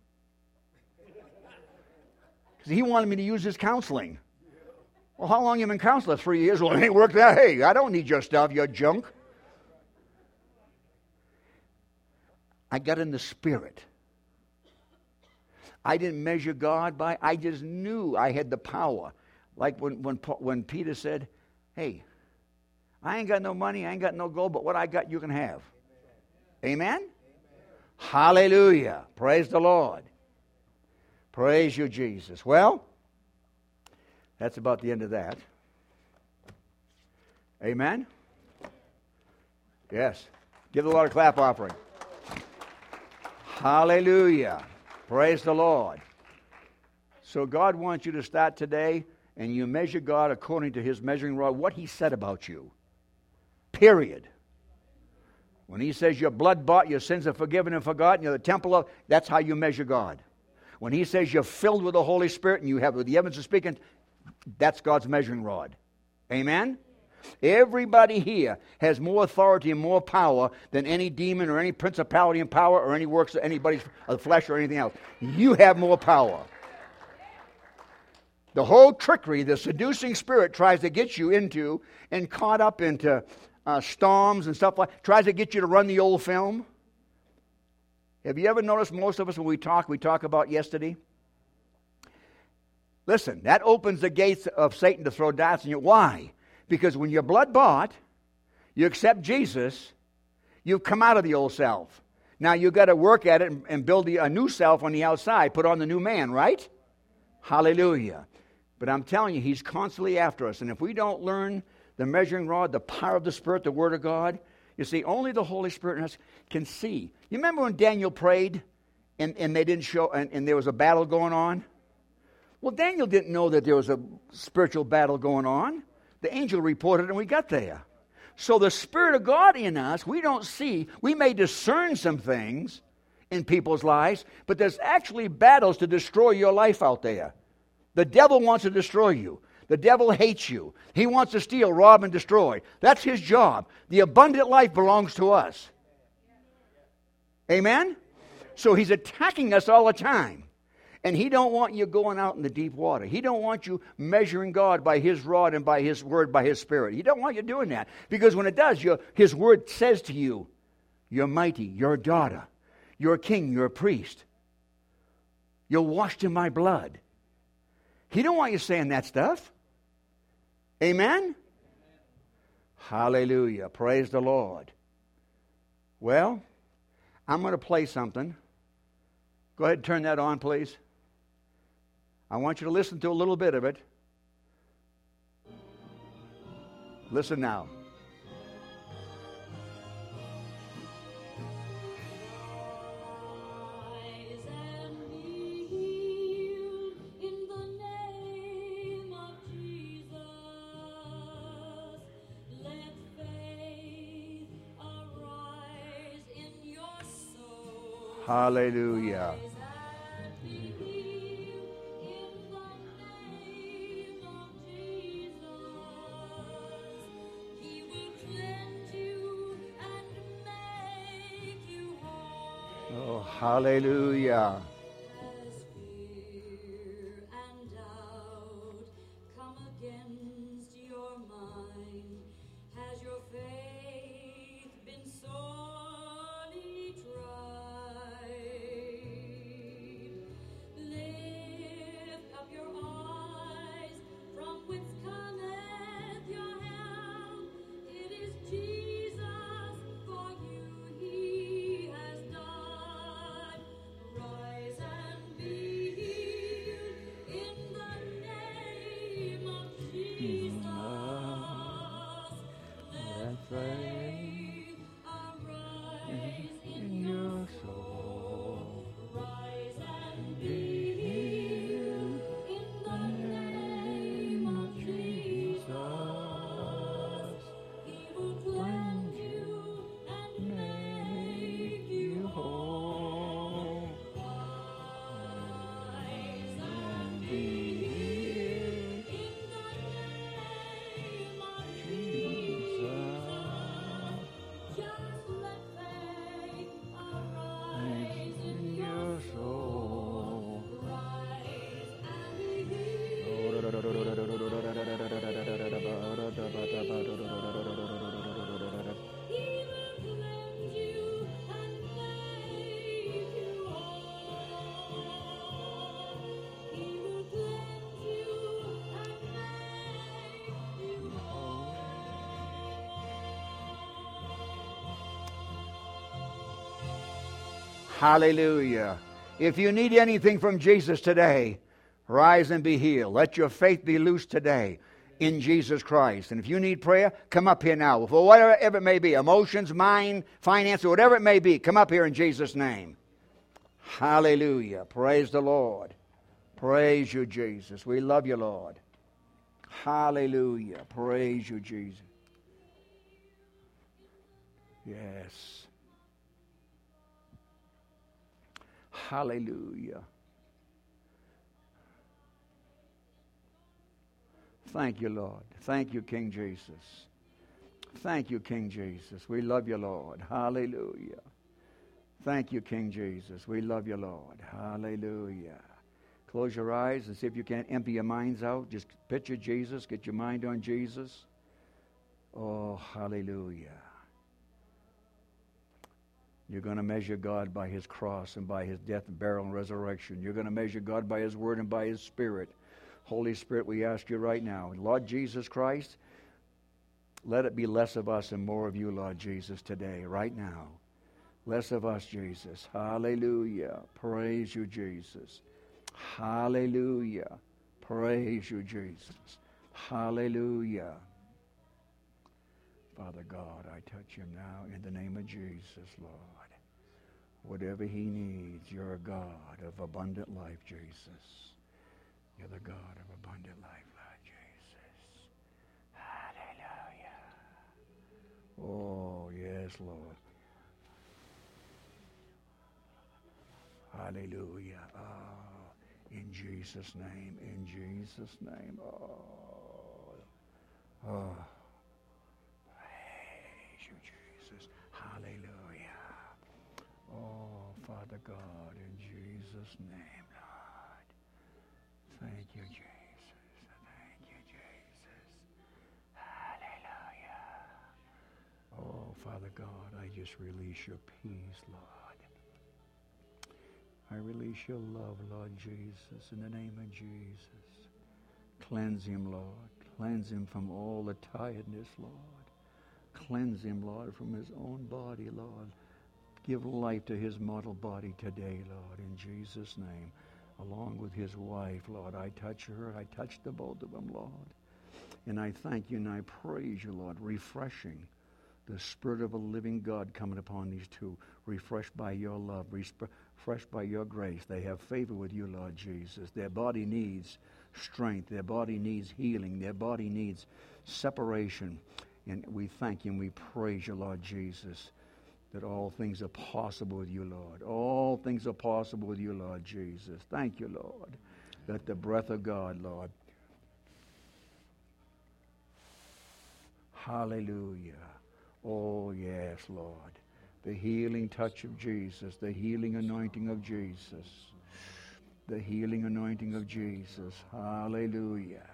he wanted me to use his counseling. Well, how long you been counseling? Three years. Well, it ain't worked out. Hey, I don't need your stuff, your junk. I got in the spirit. I didn't measure God by, I just knew I had the power. Like when, when, when Peter said, hey, I ain't got no money, I ain't got no gold, but what I got you can have. Amen? Amen? Hallelujah. Praise the Lord. Praise you, Jesus. Well, that's about the end of that. Amen? Yes. Give the Lord a clap offering. Hallelujah. Praise the Lord. So God wants you to start today, and you measure God according to His measuring rod, what He said about you. Period. When He says you're blood-bought, your sins are forgiven and forgotten, you're the temple of, that's how you measure God. When He says you're filled with the Holy Spirit and you have the evidence of speaking, that's God's measuring rod. Amen? Everybody here has more authority and more power than any demon or any principality and power or any works of anybody's of the flesh or anything else. You have more power. The whole trickery, the seducing spirit tries to get you into and caught up into uh, storms and stuff like, tries to get you to run the old film. Have you ever noticed most of us when we talk, we talk about yesterday? Listen, that opens the gates of Satan to throw darts in you. Why? Because when you're blood bought, you accept Jesus, you've come out of the old self. Now you've got to work at it and, and build the, a new self on the outside, put on the new man, right? Hallelujah. But I'm telling you, he's constantly after us. And if we don't learn the measuring rod, the power of the Spirit, the Word of God, you see, only the Holy Spirit in us can see. You remember when Daniel prayed and, and they didn't show, and, and there was a battle going on? Well, Daniel didn't know that there was a spiritual battle going on. The angel reported and we got there. So the Spirit of God in us, we don't see. We may discern some things in people's lives, but there's actually battles to destroy your life out there. The devil wants to destroy you. The devil hates you. He wants to steal, rob, and destroy. That's his job. The abundant life belongs to us. Amen? So he's attacking us all the time. And he don't want you going out in the deep water. He don't want you measuring God by his rod and by his word, by his Spirit. He don't want you doing that. Because when it does, your, his word says to you, you're mighty, you're a daughter, you're a king, you're a priest. You're washed in my blood. He don't want you saying that stuff. Amen? Amen? Hallelujah. Praise the Lord. Well, I'm going to play something. Go ahead and turn that on, please. I want you to listen to a little bit of it. Listen now. Hallelujah. Oh, hallelujah. Hallelujah. If you need anything from Jesus today, rise and be healed. Let your faith be loose today in Jesus Christ. And if you need prayer, come up here now. For whatever it may be, emotions, mind, finance, or whatever it may be, come up here in Jesus' name. Hallelujah. Praise the Lord. Praise you, Jesus. We love you, Lord. Hallelujah. Praise you, Jesus. Yes. Hallelujah. Thank you, Lord. Thank you, King Jesus. Thank you, King Jesus. We love you, Lord. Hallelujah. Thank you, King Jesus. We love you, Lord. Hallelujah. Close your eyes and see if you can't empty your minds out. Just picture Jesus. Get your mind on Jesus. Oh, hallelujah. You're going to measure God by His cross and by His death and burial and resurrection. You're going to measure God by His word and by His Spirit. Holy Spirit, we ask you right now, Lord Jesus Christ, let it be less of us and more of you, Lord Jesus, today, right now. Less of us, Jesus. Hallelujah. Praise you, Jesus. Hallelujah. Praise you, Jesus. Hallelujah. Father God, I touch him now in the name of Jesus, Lord. Whatever he needs, you're a God of abundant life, Jesus. You're the God of abundant life, Lord Jesus. Hallelujah. Oh, yes, Lord. Hallelujah. Oh, in Jesus' name, in Jesus' name. Oh, oh. Praise you, Jesus. Hallelujah. Oh, Father God, in Jesus' name, Lord. Thank you, Jesus. Thank you, Jesus. Hallelujah. Oh, Father God, I just release your peace, Lord. I release your love, Lord Jesus, in the name of Jesus. Cleanse him, Lord. Cleanse him from all the tiredness, Lord. Cleanse him, Lord, from his own body, Lord. Give life to his mortal body today, Lord, in Jesus' name. Along with his wife, Lord. I touch her. I touch the both of them, Lord. And I thank you and I praise you, Lord, refreshing the Spirit of a living God coming upon these two, refreshed by your love, refreshed by your grace. They have favor with you, Lord Jesus. Their body needs strength. Their body needs healing. Their body needs separation. And we thank you and we praise you, Lord Jesus, that all things are possible with you, Lord. All things are possible with you, Lord Jesus. Thank you, Lord. Let the breath of God, Lord. Hallelujah. Oh, yes, Lord. The healing touch of Jesus, the healing anointing of Jesus, the healing anointing of Jesus. Hallelujah.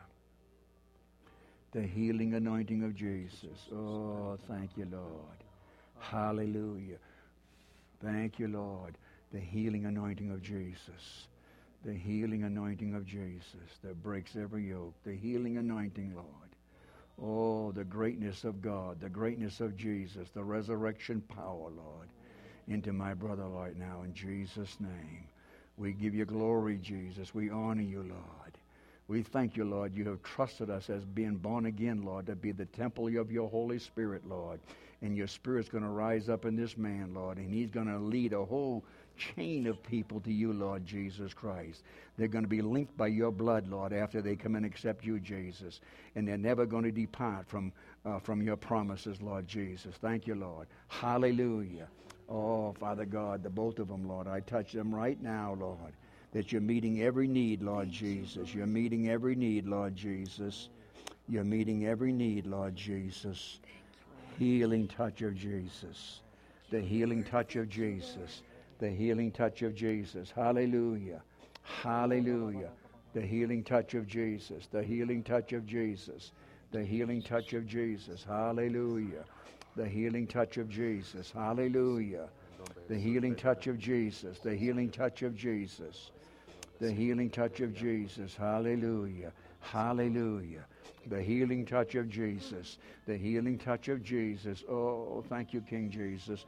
The healing anointing of Jesus. Oh, thank you, Lord. Hallelujah. Thank you, Lord. The healing anointing of Jesus. The healing anointing of Jesus that breaks every yoke. The healing anointing, Lord. Oh, the greatness of God, the greatness of Jesus, the resurrection power, Lord, into my brother right now in Jesus' name. We give you glory, Jesus. We honor you, Lord. We thank you, Lord. You have trusted us as being born again, Lord, to be the temple of your Holy Spirit, Lord. And your Spirit's going to rise up in this man, Lord, and he's going to lead a whole chain of people to you, Lord Jesus Christ. They're going to be linked by your blood, Lord, after they come and accept you, Jesus. And they're never going to depart from, uh, from your promises, Lord Jesus. Thank you, Lord. Hallelujah. Oh, Father God, the both of them, Lord, I touch them right now, Lord, that you're meeting every need, Lord Jesus. You're meeting every need, Lord Jesus. You're meeting every need, Lord Jesus. Healing touch of Jesus. The healing touch of Jesus. The healing touch of Jesus. Hallelujah. Hallelujah. The healing touch of Jesus. The healing touch of Jesus. The healing touch of Jesus. Hallelujah. The healing touch of Jesus. Hallelujah. The healing touch of Jesus. The healing touch of Jesus. The healing touch of Jesus. Hallelujah. Hallelujah. The healing touch of Jesus. The healing touch of Jesus. Oh, thank you, King Jesus.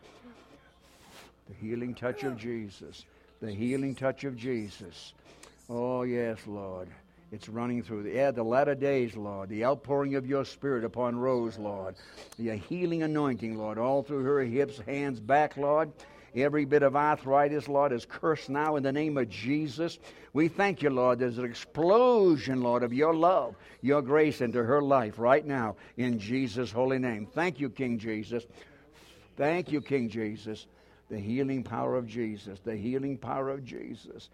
The healing touch of Jesus. The healing touch of Jesus. Oh, yes, Lord. It's running through the, yeah, the latter days, Lord. The outpouring of your Spirit upon Rose, Lord. The healing anointing, Lord, all through her hips, hands, back, Lord. Every bit of arthritis, Lord, is cursed now in the name of Jesus. We thank you, Lord. There's an explosion, Lord, of your love, your grace into her life right now in Jesus' holy name. Thank you, King Jesus. Thank you, King Jesus. The healing power of Jesus. The healing power of Jesus.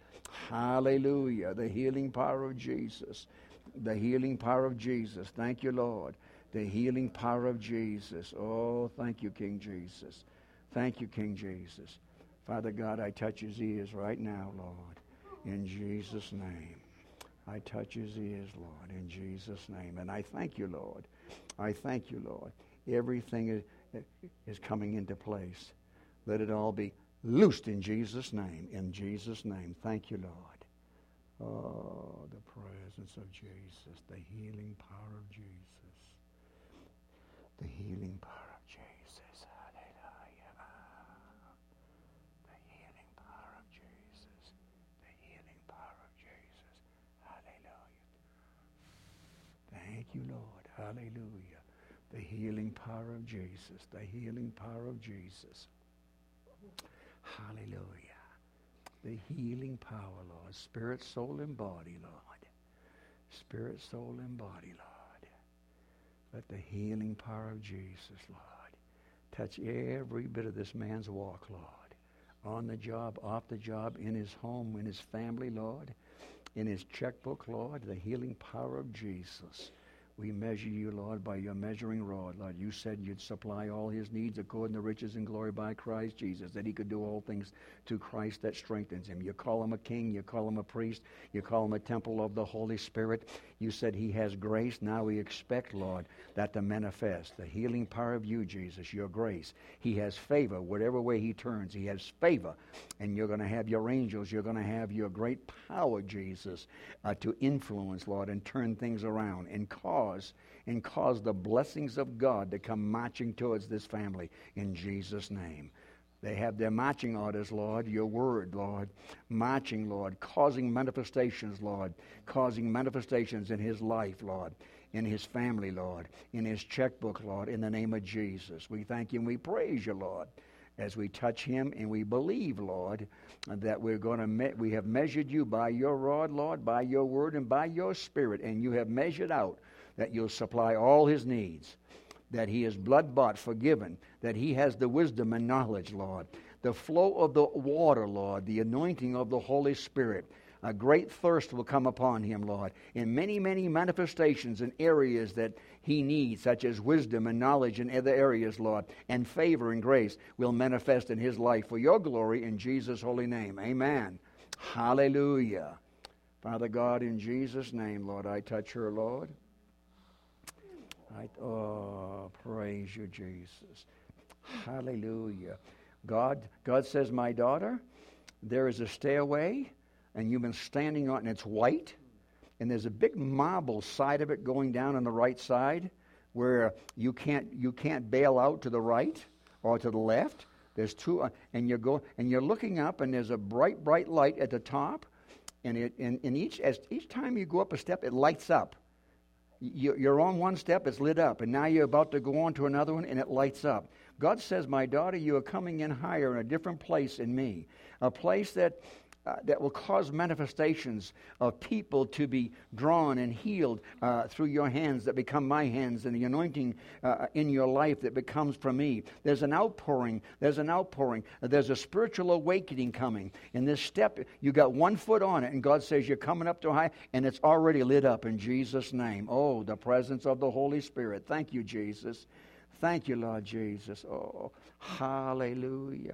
Hallelujah. The healing power of Jesus. The healing power of Jesus. Thank you, Lord. The healing power of Jesus. Oh, thank you, King Jesus. Thank you, King Jesus. Father God, I touch his ears right now, Lord, in Jesus' name. I touch his ears, Lord, in Jesus' name. And I thank you, Lord. I thank you, Lord. Everything is, is coming into place. Let it all be loosed in Jesus' name. In Jesus' name. Thank you, Lord. Oh, the presence of Jesus. The healing power of Jesus. The healing power of Jesus. Hallelujah. The healing power of Jesus. The healing power of Jesus. Hallelujah. Thank you, Lord. Hallelujah. The healing power of Jesus. The healing power of Jesus. Hallelujah. The healing power, Lord. Spirit, soul, and body, Lord. Spirit, soul, and body, Lord. Let the healing power of Jesus, Lord, touch every bit of this man's walk, Lord. On the job, off the job, in his home, in his family, Lord. In his checkbook, Lord, the healing power of Jesus. We measure you, Lord, by your measuring rod. Lord, you said you'd supply all his needs according to riches and glory by Christ Jesus, that he could do all things through Christ that strengthens him. You call him a king, you call him a priest, you call him a temple of the Holy Spirit. You said he has grace. Now we expect, Lord, that to manifest. The healing power of you, Jesus, your grace. He has favor. Whatever way he turns, he has favor. And you're going to have your angels. You're going to have your great power, Jesus, uh, to influence, Lord, and turn things around and cause and cause the blessings of God to come marching towards this family in Jesus' name. They have their marching orders, Lord, your word, Lord, marching, Lord, causing manifestations, Lord, causing manifestations in his life, Lord, in his family, Lord, in his checkbook, Lord, in the name of Jesus. We thank you and we praise you, Lord, as we touch him, and we believe, Lord, that we're going to me- we have measured you by your rod, Lord, by your word and by your spirit, and you have measured out that you'll supply all his needs, that he is blood-bought, forgiven, that he has the wisdom and knowledge, Lord, the flow of the water, Lord, the anointing of the Holy Spirit. A great thirst will come upon him, Lord, in many, many manifestations and areas that he needs, such as wisdom and knowledge in other areas, Lord, and favor and grace will manifest in his life for your glory in Jesus' holy name. Amen. Hallelujah. Father God, in Jesus' name, Lord, I touch her, Lord. I, oh, praise you, Jesus. Hallelujah. God, God says, my daughter, there is a stairway, and you've been standing on it, and it's white, and there's a big marble side of it going down on the right side where you can't you can't bail out to the right or to the left. There's two, uh, and you're go and you're looking up, and there's a bright, bright light at the top, and it and, and each as each time you go up a step, it lights up. You're on one step, it's lit up, and now you're about to go on to another one, and it lights up. God says, my daughter, you are coming in higher in a different place in me, a place that uh, that will cause manifestations of people to be drawn and healed uh, through your hands that become my hands, and the anointing uh, in your life that becomes from me. There's an outpouring. There's an outpouring. There's a spiritual awakening coming. In this step, you got one foot on it, and God says you're coming up to high, and it's already lit up in Jesus' name. Oh, the presence of the Holy Spirit. Thank you, Jesus. Thank you, Lord Jesus. Oh, hallelujah.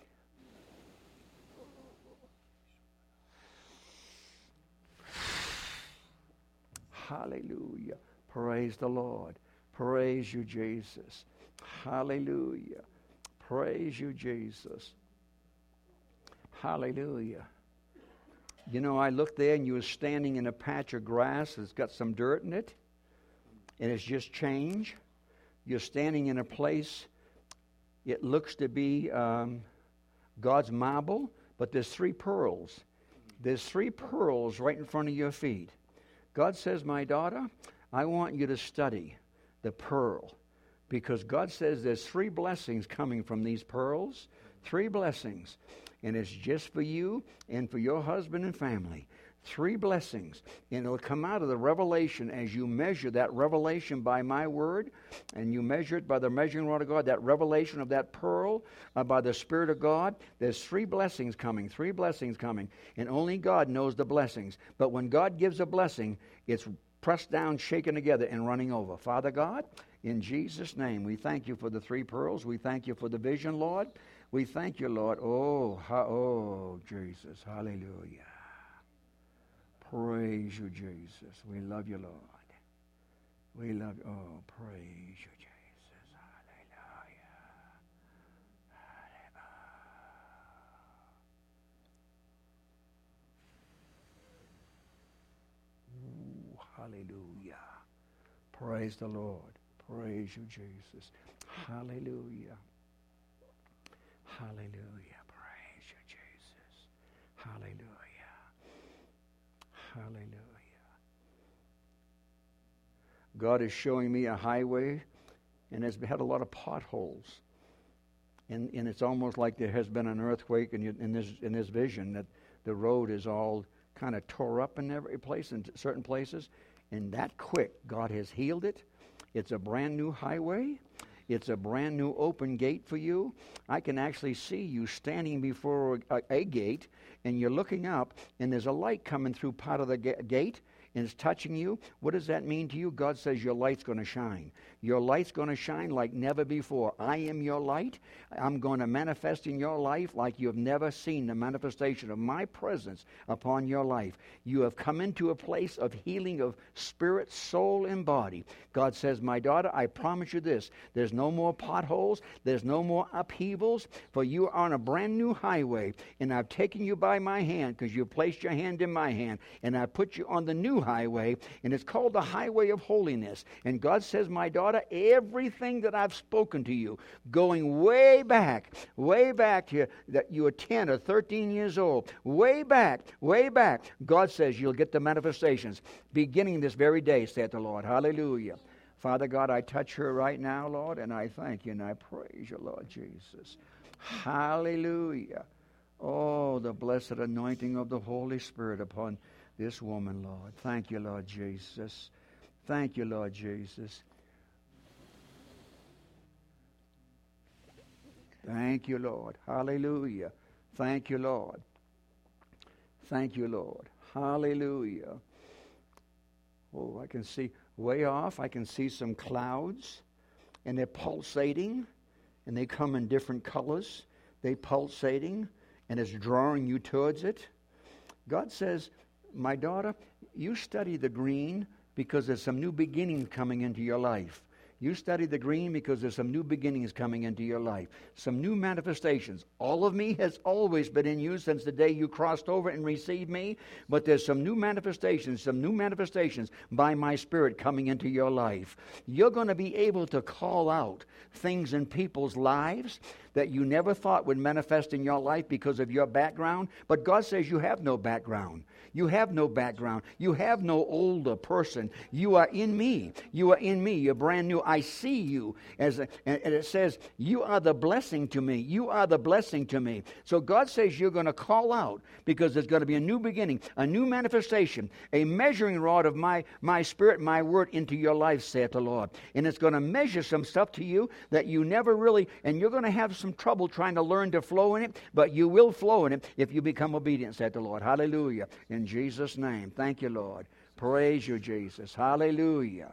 Hallelujah. Praise the Lord. Praise you, Jesus. Hallelujah. Praise you, Jesus. Hallelujah. You know, I looked there, and you were standing in a patch of grass that's got some dirt in it, and it's just change. You're standing in a place, it looks to be um, God's marble, but there's three pearls. There's three pearls right in front of your feet. God says, my daughter, I want you to study the pearl, because God says there's three blessings coming from these pearls, three blessings, and it's just for you and for your husband and family. Three blessings, and it'll come out of the revelation as you measure that revelation by my word, and you measure it by the measuring rod of God, that revelation of that pearl uh, by the Spirit of God. There's three blessings coming, three blessings coming, and only God knows the blessings. But when God gives a blessing, it's pressed down, shaken together, and running over. Father God, in Jesus' name, we thank you for the three pearls. We thank you for the vision, Lord. We thank you, Lord. Oh, ha- oh, Jesus. Hallelujah. Praise you, Jesus. We love you, Lord. We love you. Oh, praise you, Jesus. Hallelujah. Ooh, hallelujah. Praise the Lord. Praise you, Jesus. Hallelujah. Hallelujah. Praise you, Jesus. Hallelujah. Hallelujah. God is showing me a highway, and it's had a lot of potholes. And, and it's almost like there has been an earthquake in, in, this, in this vision, that the road is all kind of tore up in every place, in certain places. And that quick, God has healed it. It's a brand new highway. It's a brand new open gate for you. I can actually see you standing before a, a gate, and you're looking up, and there's a light coming through part of the ga- gate, and it's touching you. What does that mean to you? God says your light's going to shine. Your light's going to shine like never before. I am your light. I'm going to manifest in your life like you have never seen the manifestation of my presence upon your life. You have come into a place of healing of spirit, soul, and body. God says, my daughter, I promise you this. There's no more potholes. There's no more upheavals, for you are on a brand new highway, and I've taken you by my hand because you placed your hand in my hand, and I put you on the new highway, and it's called the highway of holiness. And God says, my daughter, everything that I've spoken to you, going way back, way back to that you were ten or thirteen years old, way back, way back, God says you'll get the manifestations beginning this very day, saith the Lord. Hallelujah. Father God, I touch her right now, Lord, and I thank you and I praise you, Lord Jesus. Hallelujah. Oh, the blessed anointing of the Holy Spirit upon this woman, Lord. Thank you, Lord Jesus. Thank you, Lord Jesus. Thank you, Lord. Hallelujah. Thank you, Lord. Thank you, Lord. Hallelujah. Oh, I can see way off, I can see some clouds, and they're pulsating, and they come in different colors. They're pulsating, and it's drawing you towards it. God says, my daughter, you study the green because there's some new beginnings coming into your life. You study the green because there's some new beginnings coming into your life. Some new manifestations. All of me has always been in you since the day you crossed over and received me. But there's some new manifestations, some new manifestations by my Spirit coming into your life. You're going to be able to call out things in people's lives that you never thought would manifest in your life because of your background. But God says you have no background. You have no background. You have no older person. You are in me. You are in me. You're brand new. I see you. As a, and it says, you are the blessing to me. You are the blessing to me. So God says you're going to call out because there's going to be a new beginning, a new manifestation, a measuring rod of my, my Spirit, my word into your life, saith the Lord. And it's going to measure some stuff to you that you never really, and you're going to have some trouble trying to learn to flow in it, but you will flow in it if you become obedient, saith the Lord. Hallelujah. In Jesus' name. Thank you, Lord. Praise you, Jesus. Hallelujah.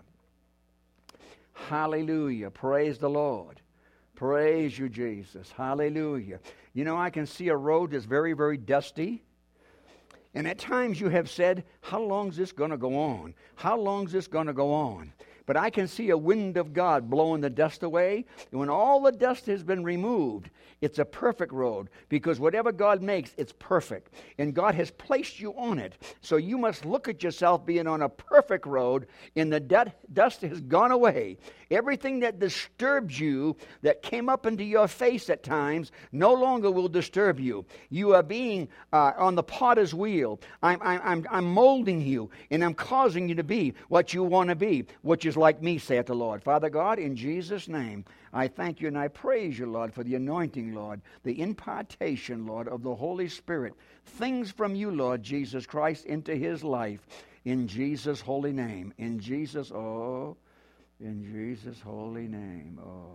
Hallelujah. Praise the Lord. Praise you, Jesus. Hallelujah. You know, I can see a road that's very, very dusty. And at times you have said, how long is this going to go on? How long is this going to go on? But I can see a wind of God blowing the dust away. And when all the dust has been removed, it's a perfect road, because whatever God makes, it's perfect. And God has placed you on it. So you must look at yourself being on a perfect road, and the dust has gone away. Everything that disturbs you, that came up into your face at times, no longer will disturb you. You are being uh, on the potter's wheel. I'm, I'm, I'm molding you, and I'm causing you to be what you want to be, which is like me, saith the Lord. Father God, in Jesus' name, I thank you and I praise you, Lord, for the anointing, Lord, the impartation, Lord, of the Holy Spirit. Things from you, Lord Jesus Christ, into his life. In Jesus' holy name. In Jesus, oh, in Jesus' holy name. Oh.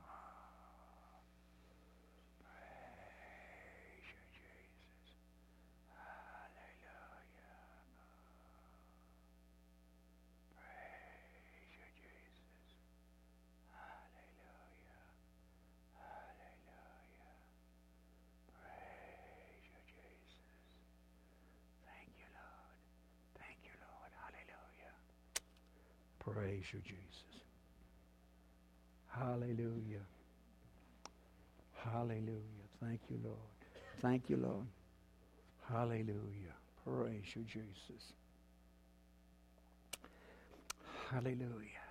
Praise you, Jesus. Hallelujah. Praise you, Jesus. Hallelujah. Hallelujah. Thank you, Lord. Thank you, Lord. Hallelujah. Praise you, Jesus. Hallelujah.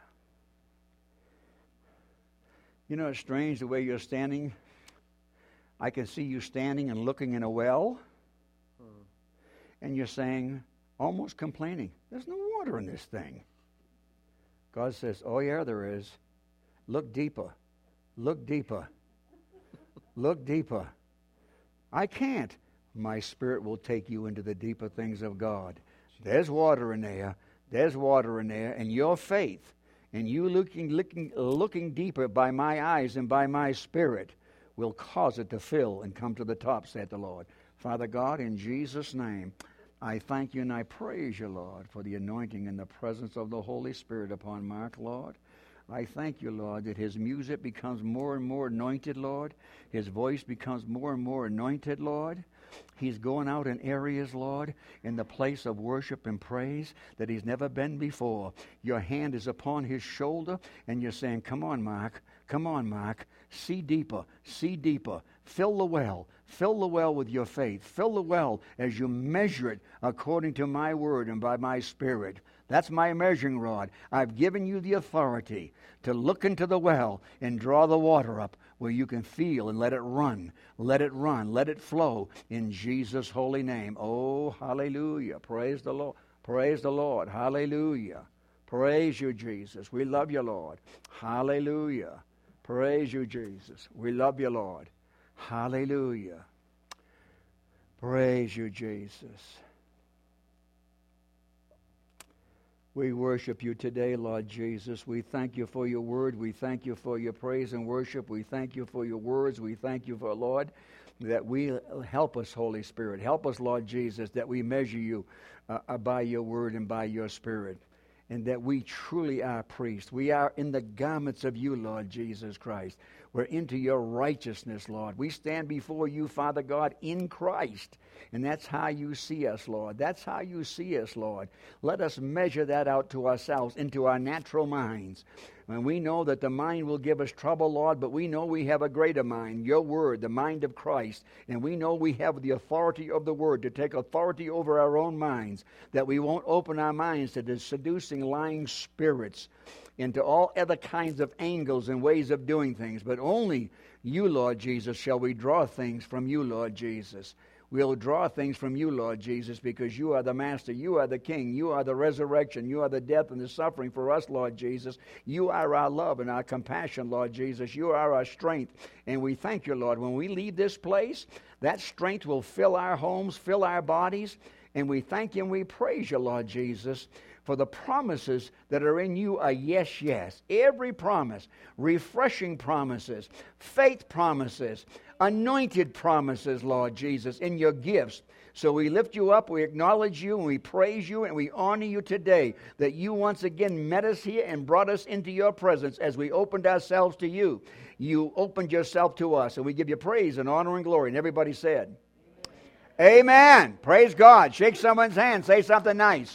You know, it's strange the way you're standing. I can see you standing and looking in a well, hmm. and you're saying, almost complaining, there's no water in this thing. God says, oh yeah, there is. Look deeper. Look deeper. Look deeper. I can't. My Spirit will take you into the deeper things of God. There's water in there. There's water in there. And your faith, and you looking, looking, looking deeper by my eyes and by my Spirit, will cause it to fill and come to the top, said the Lord. Father God, in Jesus' name, I thank you and I praise you, Lord, for the anointing and the presence of the Holy Spirit upon Mark, Lord. I thank you, Lord, that his music becomes more and more anointed, Lord. His voice becomes more and more anointed, Lord. He's going out in areas, Lord, in the place of worship and praise that he's never been before. Your hand is upon his shoulder, and you're saying, come on, Mark. Come on, Mark. See deeper. See deeper. Fill the well. Fill the well with your faith. Fill the well as you measure it according to my word and by my Spirit. That's my measuring rod. I've given you the authority to look into the well and draw the water up where you can feel and let it run. Let it run. Let it flow in Jesus' holy name. Oh, hallelujah. Praise the Lord. Praise the Lord. Hallelujah. Praise you, Jesus. We love you, Lord. Hallelujah. Praise you, Jesus. We love you, Lord. Hallelujah. Praise you, Jesus. We worship you today, Lord Jesus. We thank you for your word. We thank you for your praise and worship. We thank you for your words. We thank you for, Lord, that we help us, Holy Spirit. Help us, Lord Jesus, that we measure you uh, by your word and by your Spirit, and that we truly are priests. We are in the garments of you, Lord Jesus Christ. We're into your righteousness, Lord. We stand before you, Father God, in Christ. And that's how you see us, Lord. That's how you see us, Lord. Let us measure that out to ourselves, into our natural minds. And we know that the mind will give us trouble, Lord, but we know we have a greater mind, your word, the mind of Christ. And we know we have the authority of the word to take authority over our own minds, that we won't open our minds to the seducing, lying spirits, into all other kinds of angles and ways of doing things. But only you, Lord Jesus, shall we draw things from you, Lord Jesus. We'll draw things from you, Lord Jesus, because you are the Master, you are the King, you are the resurrection, you are the death and the suffering for us, Lord Jesus. You are our love and our compassion, Lord Jesus. You are our strength. And we thank you, Lord. When we leave this place, that strength will fill our homes, fill our bodies. And we thank you and we praise you, Lord Jesus, for the promises that are in you are yes, yes. Every promise, refreshing promises, faith promises, anointed promises, Lord Jesus, in your gifts. So we lift you up, we acknowledge you, and we praise you, and we honor you today that you once again met us here and brought us into your presence as we opened ourselves to you. You opened yourself to us, and we give you praise and honor and glory. And everybody said, Amen. Amen. Praise God. Shake someone's hand. Say something nice.